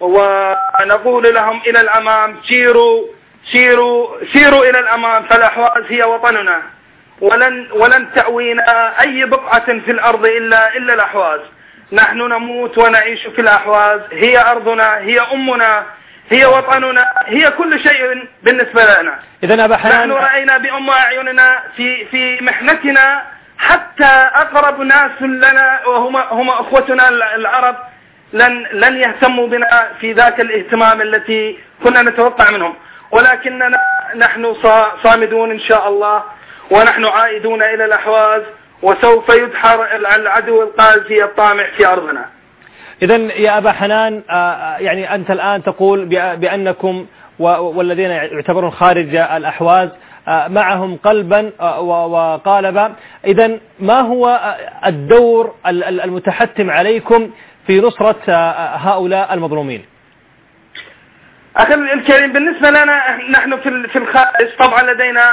ونقول لهم إلى الأمام، سيروا سيروا سيروا إلى الأمام، فالأحواز هي وطننا، ولن ولن تأوينا أي بقعة في الأرض إلا إلا الأحواز. نحن نموت ونعيش في الأحواز، هي أرضنا، هي أمنا، هي وطننا، هي كل شيء بالنسبة لنا. إذن أبا حنان، نحن رأينا بأم أعيننا في في محنتنا حتى أقرب ناس لنا وهم هم أخوتنا العرب لن لن يهتموا بنا في ذاك الاهتمام التي كنا نتوقع منهم، ولكننا نحن صامدون إن شاء الله، ونحن عائدون إلى الأحواز، وسوف يدحر العدو القاسي الطامع في أرضنا. إذن يا أبا حنان، يعني أنت الآن تقول بأنكم والذين يعتبرون خارج الأحواز معهم قلبا وقالبا. إذن ما هو الدور المتحتم عليكم في نصرة هؤلاء المظلومين؟ أخي الكريم، بالنسبة لنا نحن في في الخارج طبعا لدينا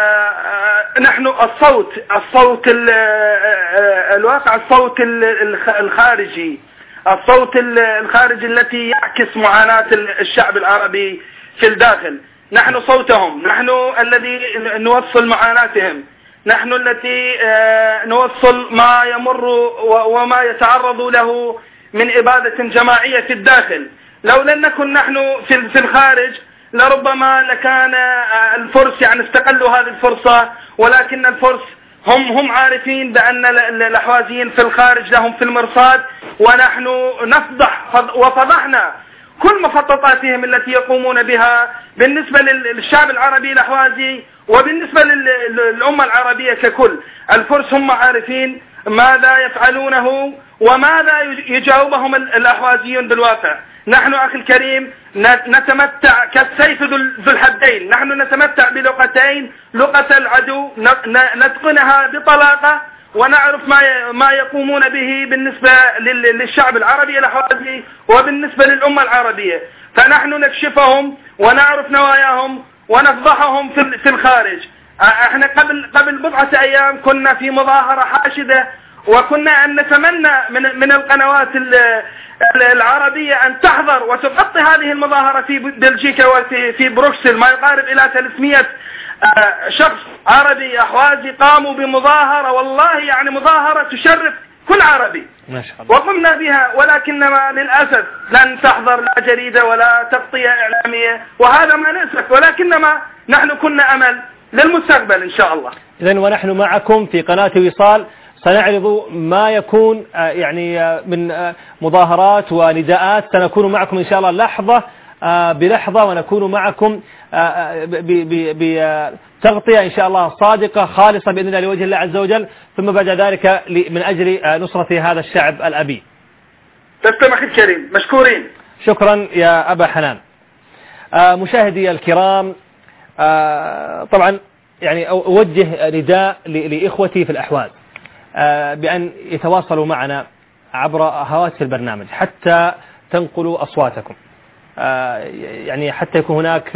نحن الصوت الصوت الواقع الصوت الخارجي الصوت الخارجي التي يعكس معاناة الشعب العربي في الداخل. نحن صوتهم، نحن الذي نوصل معاناتهم، نحن التي نوصل ما يمر وما يتعرض له من إبادة جماعية في الداخل. لو لم نكن نحن في الخارج لربما لكان الفرس يعني استقلوا هذه الفرصة، ولكن الفرس هم هم عارفين بأن الأحوازيين في الخارج لهم في المرصاد، ونحن نفضح وفضحنا كل مخططاتهم التي يقومون بها بالنسبة للشعب العربي الأحوازي وبالنسبة للأمة العربية ككل. الفرس هم عارفين ماذا يفعلونه وماذا يجاوبهم الأحوازيون بالواقع. نحن أخي الكريم نتمتع كالسيف ذو الحدين، نحن نتمتع بلغتين، لغة العدو نتقنها بطلاقة ونعرف ما ما يقومون به بالنسبة للشعب العربي الأحوازي وبالنسبة للأمة العربية، فنحن نكشفهم ونعرف نواياهم ونفضحهم في الخارج. احنا قبل قبل بضعة أيام كنا في مظاهرة حاشدة، وكنا أن نتمنى من من القنوات العربية أن تحضر وتغطي هذه المظاهرة في بلجيكا وفي في بروكسل. ما يقارب إلى ثلاثمئة شخص عربي أحوازي قاموا بمظاهرة، والله يعني مظاهرة تشرف كل عربي ما شاء الله. وقمنا بها، ولكنما للأسف لن تحضر لا جريدة ولا تغطية إعلامية، وهذا ما نأسف، ولكنما نحن كنا أمل للمستقبل إن شاء الله. إذن ونحن معكم في قناة وصال سنعرض ما يكون يعني من مظاهرات ونداءات، سنكون معكم إن شاء الله لحظة بلحظة، ونكون معكم بتغطية إن شاء الله صادقة خالصة بإذن الله لوجه الله عز وجل، ثم بعد ذلك من أجل نصرة هذا الشعب الأبي. تسلم أخي الكريم، مشكورين. شكرا يا أبا حنان. مشاهدي الكرام، طبعا يعني أوجه نداء لإخوتي في الأحواز بأن يتواصلوا معنا عبر هواتف البرنامج حتى تنقلوا أصواتكم، يعني حتى يكون هناك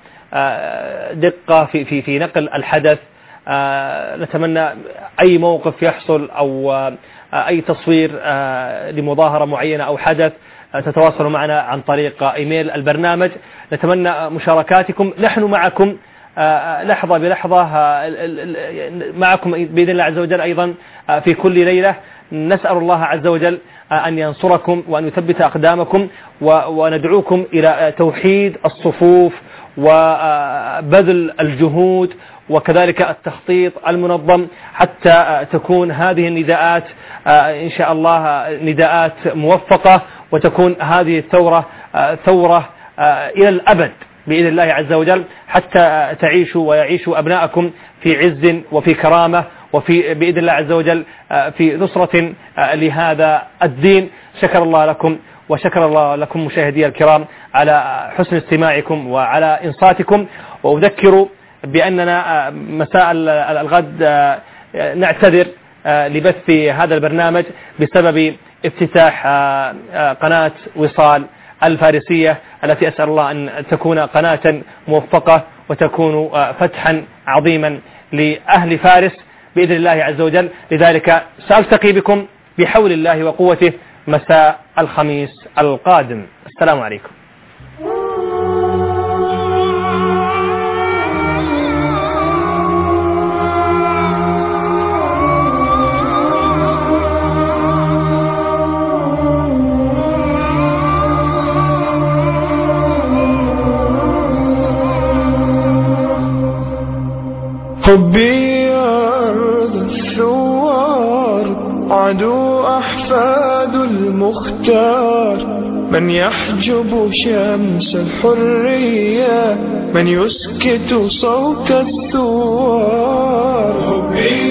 دقة في في في نقل الحدث. نتمنى أي موقف يحصل أو أي تصوير لمظاهرة معينة أو حدث تتواصلوا معنا عن طريق إيميل البرنامج. نتمنى مشاركاتكم، نحن معكم لحظة بلحظة معكم بإذن الله عز وجل أيضا في كل ليلة. نسأل الله عز وجل أن ينصركم وأن يثبت أقدامكم، وندعوكم إلى توحيد الصفوف وبذل الجهود وكذلك التخطيط المنظم حتى تكون هذه النداءات إن شاء الله نداءات موفقة، وتكون هذه الثورة ثورة إلى الأبد بإذن الله عز وجل، حتى تعيشوا ويعيشوا أبناءكم في عز وفي كرامة وفي بإذن الله عز وجل في نصرة لهذا الدين. شكر الله لكم وشكر الله لكم مشاهدي الكرام على حسن استماعكم وعلى إنصاتكم، وأذكر بأننا مساء الغد نعتذر لبث هذا البرنامج بسبب افتتاح قناة وصال الفارسية، التي أسأل الله أن تكون قناة موفقة وتكون فتحا عظيما لأهل فارس بإذن الله عز وجل. لذلك سألتقي بكم بحول الله وقوته مساء الخميس القادم. السلام عليكم. حبي أرض الثوار، عدو أحفاد المختار، من يحجب شمس الحرية، من يسكت صوت الثوار.